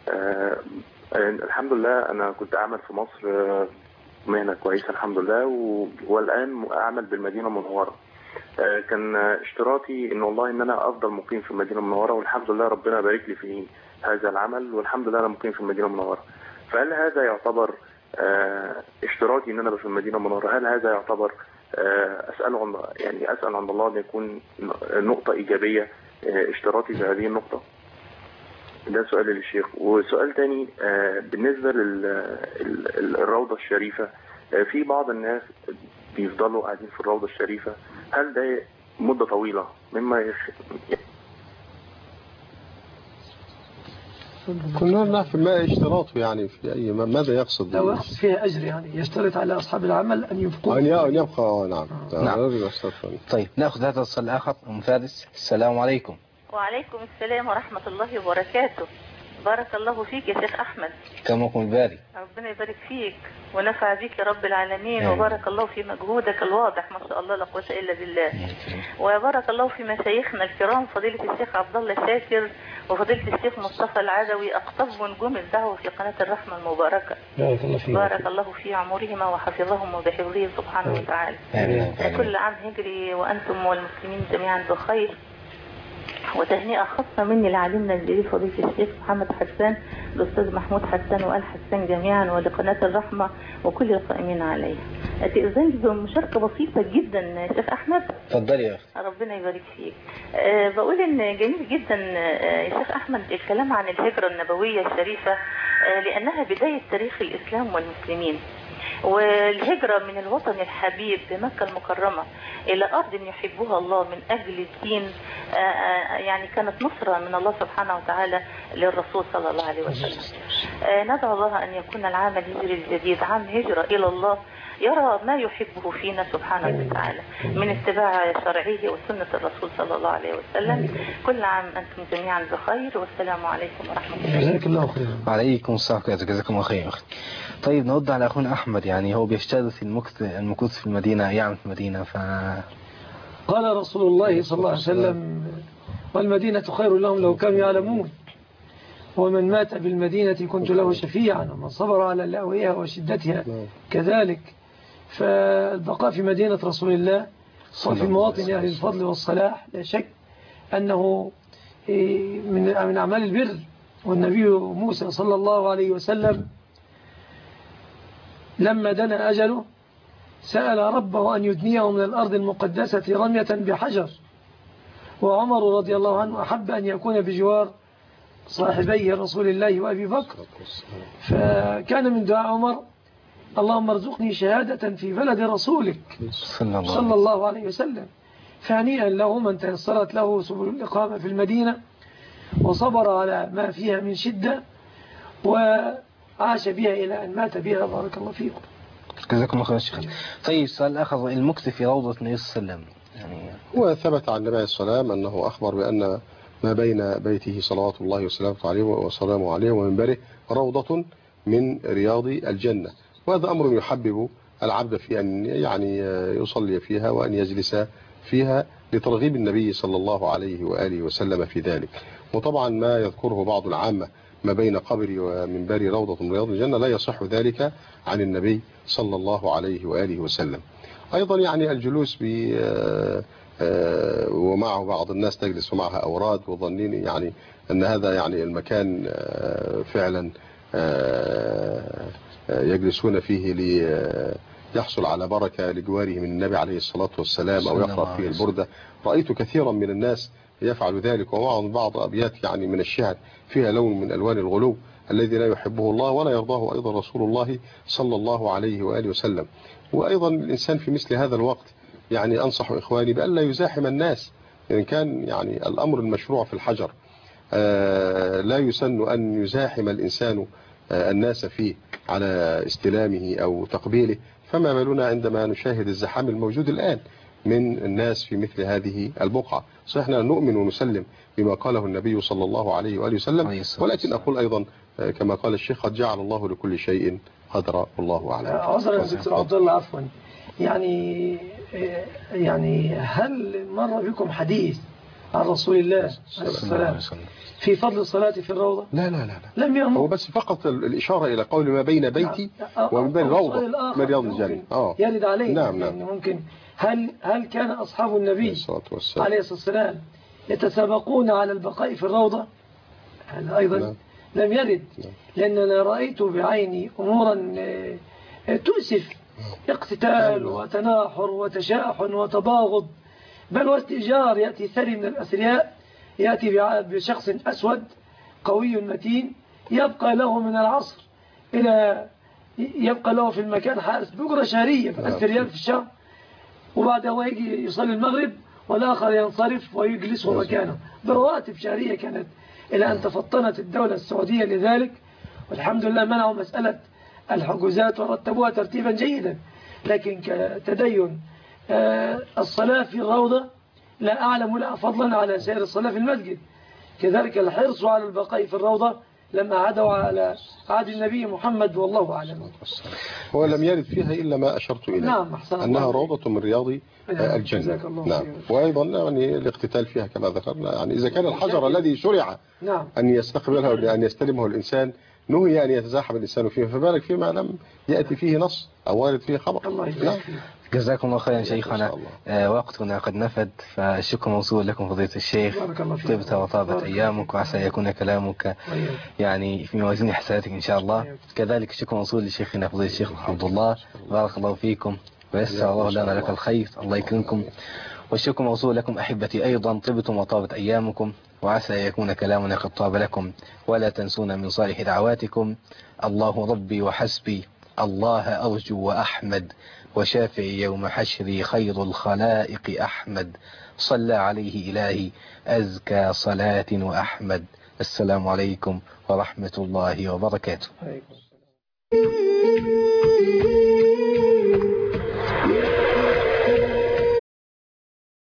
الحمد لله، أنا كنت أعمل في مصر مهنة كويسة الحمد لله، والآن أعمل بالمدينة المنورة. كان اشتراطي إن والله إن أنا أفضل مقيم في المدينة المنورة، والحمد لله ربنا بارك لي في هذا العمل، والحمد لله أنا مقيم في المدينة المنورة. فهل هذا يعتبر اشتراطي إن أنا في المدينة المنورة؟ هل هذا يعتبر أسأل عن الله أن يكون نقطة إيجابية اشتراطي في هذه النقطة؟ ده سؤال للشيخ. وسؤال تاني بالنسبة للروضة الشريفة، في بعض الناس بيفضلوا قاعدين في الروضة الشريفة، هل ده مدة طويلة مما كنا نعرف ما اشتراطه يعني في أي ماذا يقصد؟ لو يقصد فيها أجر، يعني يشترط على أصحاب العمل أن يبقوا أن يبقى. نعم. طيب نأخذ هذا الصل الآخر. أم فارس، السلام عليكم. وعليكم السلام ورحمة الله وبركاته. بارك الله فيك يا شيخ أحمد. كمكم الباري. ربنا يبارك فيك ونفع بك يا رب العالمين. وبارك الله في مجهودك الواضح، ما شاء الله لا قوة إلا بالله. وبارك الله في مشايخنا الكرام، فضيلة الشيخ عبد الله شاكر وفضيلة الشيخ مصطفى العدوي، أقطاب نجوم الدعوة في قناة الرحمة المباركة. بارك الله في عمرهما وحفظهم وبحفظه سبحانه وتعالى. كل عام هجري وأنتم والمسلمين جميعا بخير. وتهنئة خاصة مني لعالمنا الجليل فضيلة الشيخ محمد حسان، الأستاذ محمود حسان وآل حسان جميعا، ولقناة الرحمة وكل القائمين عليها. أتأذن بمشاركة بسيطة جدا يا شيخ أحمد؟ تفضلي يا أخي. ربنا يبارك فيك. بقول إن جميل جدا يا شيخ أحمد الكلام عن الهجرة النبوية الشريفة، لأنها بداية تاريخ الإسلام والمسلمين، والهجرة من الوطن الحبيب بمكة المكرمة إلى أرض يحبها الله من أجل الدين، يعني كانت نصرة من الله سبحانه وتعالى للرسول صلى الله عليه وسلم. ندعو الله أن يكون العام الهجري الجديد عام هجرة إلى الله، يرى ما يحبه فينا سبحانه وتعالى من اتباع شرعه وسنة الرسول صلى الله عليه وسلم. كل عام أنتم جميعا بخير، والسلام عليكم ورحمة الله. جزاك الله خير. وعليكم السلام، جزاكم الله خير. طيب نرد على أخونا أحمد، يعني هو بيشتغل في المكث في المدينة، يعمل في المدينة. قال رسول الله صلى الله عليه وسلم: والمدينة خير لهم لو كانوا يعلمون، ومن مات بالمدينة كنت له شفيعا، ومن صبر على لأوئها وشدتها كذلك. فالبقاء في مدينة رسول الله وفي مواطن أهل الفضل والصلاح لا شك أنه من أعمال البر. والنبي موسى صلى الله عليه وسلم لما دنا أجله سأل ربه أن يدنيه من الأرض المقدسة رمية بحجر. وعمر رضي الله عنه أحب أن يكون بجوار صاحبيه رسول الله وأبي بكر، فكان من دعاء عمر: اللهم ارزقني شهادة في بلد رسولك صلى الله عليه وسلم. فهنيئا له من تيسرت له سبل الإقامة في المدينة وصبر على ما فيها من شدة وعاش بها إلى أن مات بها. بارك الله فيكم. جزاكم الله خير شيخ. طيب سؤال آخر: المكث في روضة النبي صلى الله عليه وسلم وثبت عن النبي صلى الله عليه وسلم أنه أخبر بأن ما بين بيته صلوات الله وسلامه عليه ومنبره روضة من رياض الجنة، وهذا أمر يحبب العبد في أن يعني يصلي فيها وأن يجلس فيها لترغيب النبي صلى الله عليه وآله وسلم في ذلك. وطبعا ما يذكره بعض العامة ما بين قبري ومنبري روضة من رياض الجنة لا يصح ذلك عن النبي صلى الله عليه وآله وسلم. أيضا يعني الجلوس ومعه بعض الناس تجلس ومعها أوراد وظنين يعني أن هذا يعني المكان فعلا يجلسون فيه ليحصل على بركة لجواره من النبي عليه الصلاة والسلام أو يقرأ فيه البردة. رأيت كثيرا من الناس يفعل ذلك، ومعهم بعض أبيات يعني من الشعر فيها لون من ألوان الغلو الذي لا يحبه الله ولا يرضاه أيضا رسول الله صلى الله عليه وآله وسلم. وأيضا الإنسان في مثل هذا الوقت يعني أنصح إخواني بأن لا يزاحم الناس، إن كان يعني الأمر المشروع في الحجر لا يسن أن يزاحم الإنسان الناس فيه على استلامه أو تقبيله، فما بالنا عندما نشاهد الزحام الموجود الآن من الناس في مثل هذه البقعة. صحيح نحن نؤمن ونسلم بما قاله النبي صلى الله عليه وآله وسلم، ولكن أقول أيضا كما قال الشيخ: قد جعل الله لكل شيء قدرا والله أعلم. عذرا دكتور عبد الله، عفوا، يعني هل مر بكم حديث عن رسول الله عليه السلام في فضل الصلاة في الروضة؟ لا لا لا, لا. لم يمر. هو بس فقط الإشارة إلى قول ما بين بيتي ومن بين روضة من رياض الجنة يرد عليه. نعم يعني ممكن هل كان أصحاب النبي عليه الصلاة والسلام يتسابقون على البقاء في الروضة؟ هذا أيضا لم يرد، لأننا رأيت بعيني أمورا تؤسف: اقتتال وتناحر وتشاحن وتباغض، بل واستئجار. يأتي ثري من الأثرياء يأتي بشخص أسود قوي متين يبقى له من العصر إلى يبقى له في المكان حارس بأجرة شهرية ب1000 ريال في الشهر، وبعدها هو يجي يصلي المغرب والآخر ينصرف ويجلسه مكانه برواتب شهرية كانت، إلى أن تفطنت الدولة السعودية لذلك، والحمد لله منعوا مسألة الحجوزات ورتبوها ترتيبا جيدا. لكن كتدين الصلاة في الروضة لا أعلم لها فضلا على سائر الصلاة في المسجد. كذلك الحرص على البقاء في الروضة لما عادوا على عهد النبي محمد والله أعلم. هو لم يرد فيها إلا ما أشرت إليه، نعم، أنها روضة من رياض الجنة. نعم. وأيضا يعني الاقتتال فيها كما ذكرنا، يعني إذا كان الحجر الذي شرع أن يستقبله وأن يستلمه الإنسان نهي أن يتزاحم الإنسان فيه، فبالك فيما لم يأتي فيه نص أو وارد فيه خبر. جزاكم الله خيرا شيخنا. وقتنا قد نفد، فالشكر موصول لكم فضيلة الشيخ. طبت وطابت أيامك، وعسى يكون كلامك يعني في موازين حسناتك إن شاء الله. كذلك الشكر موصول لشيخنا فضيلة الشيخ عبد الله، بارك الله فيكم ويسر الله لنا لك الخير، الله يكرمكم. والشكر موصول لكم أحبتي أيضا، طبتم وطابت أيامكم، وعسى يكون كلامنا قد طاب لكم. ولا تنسونا من صالح دعواتكم: الله ربي وحسبي، الله أرجو وأحمد، وشافعي يوم حشري خير الخلائق أحمد، صلى عليه إلهي أزكى صلاة وأحمد. السلام عليكم ورحمة الله وبركاته.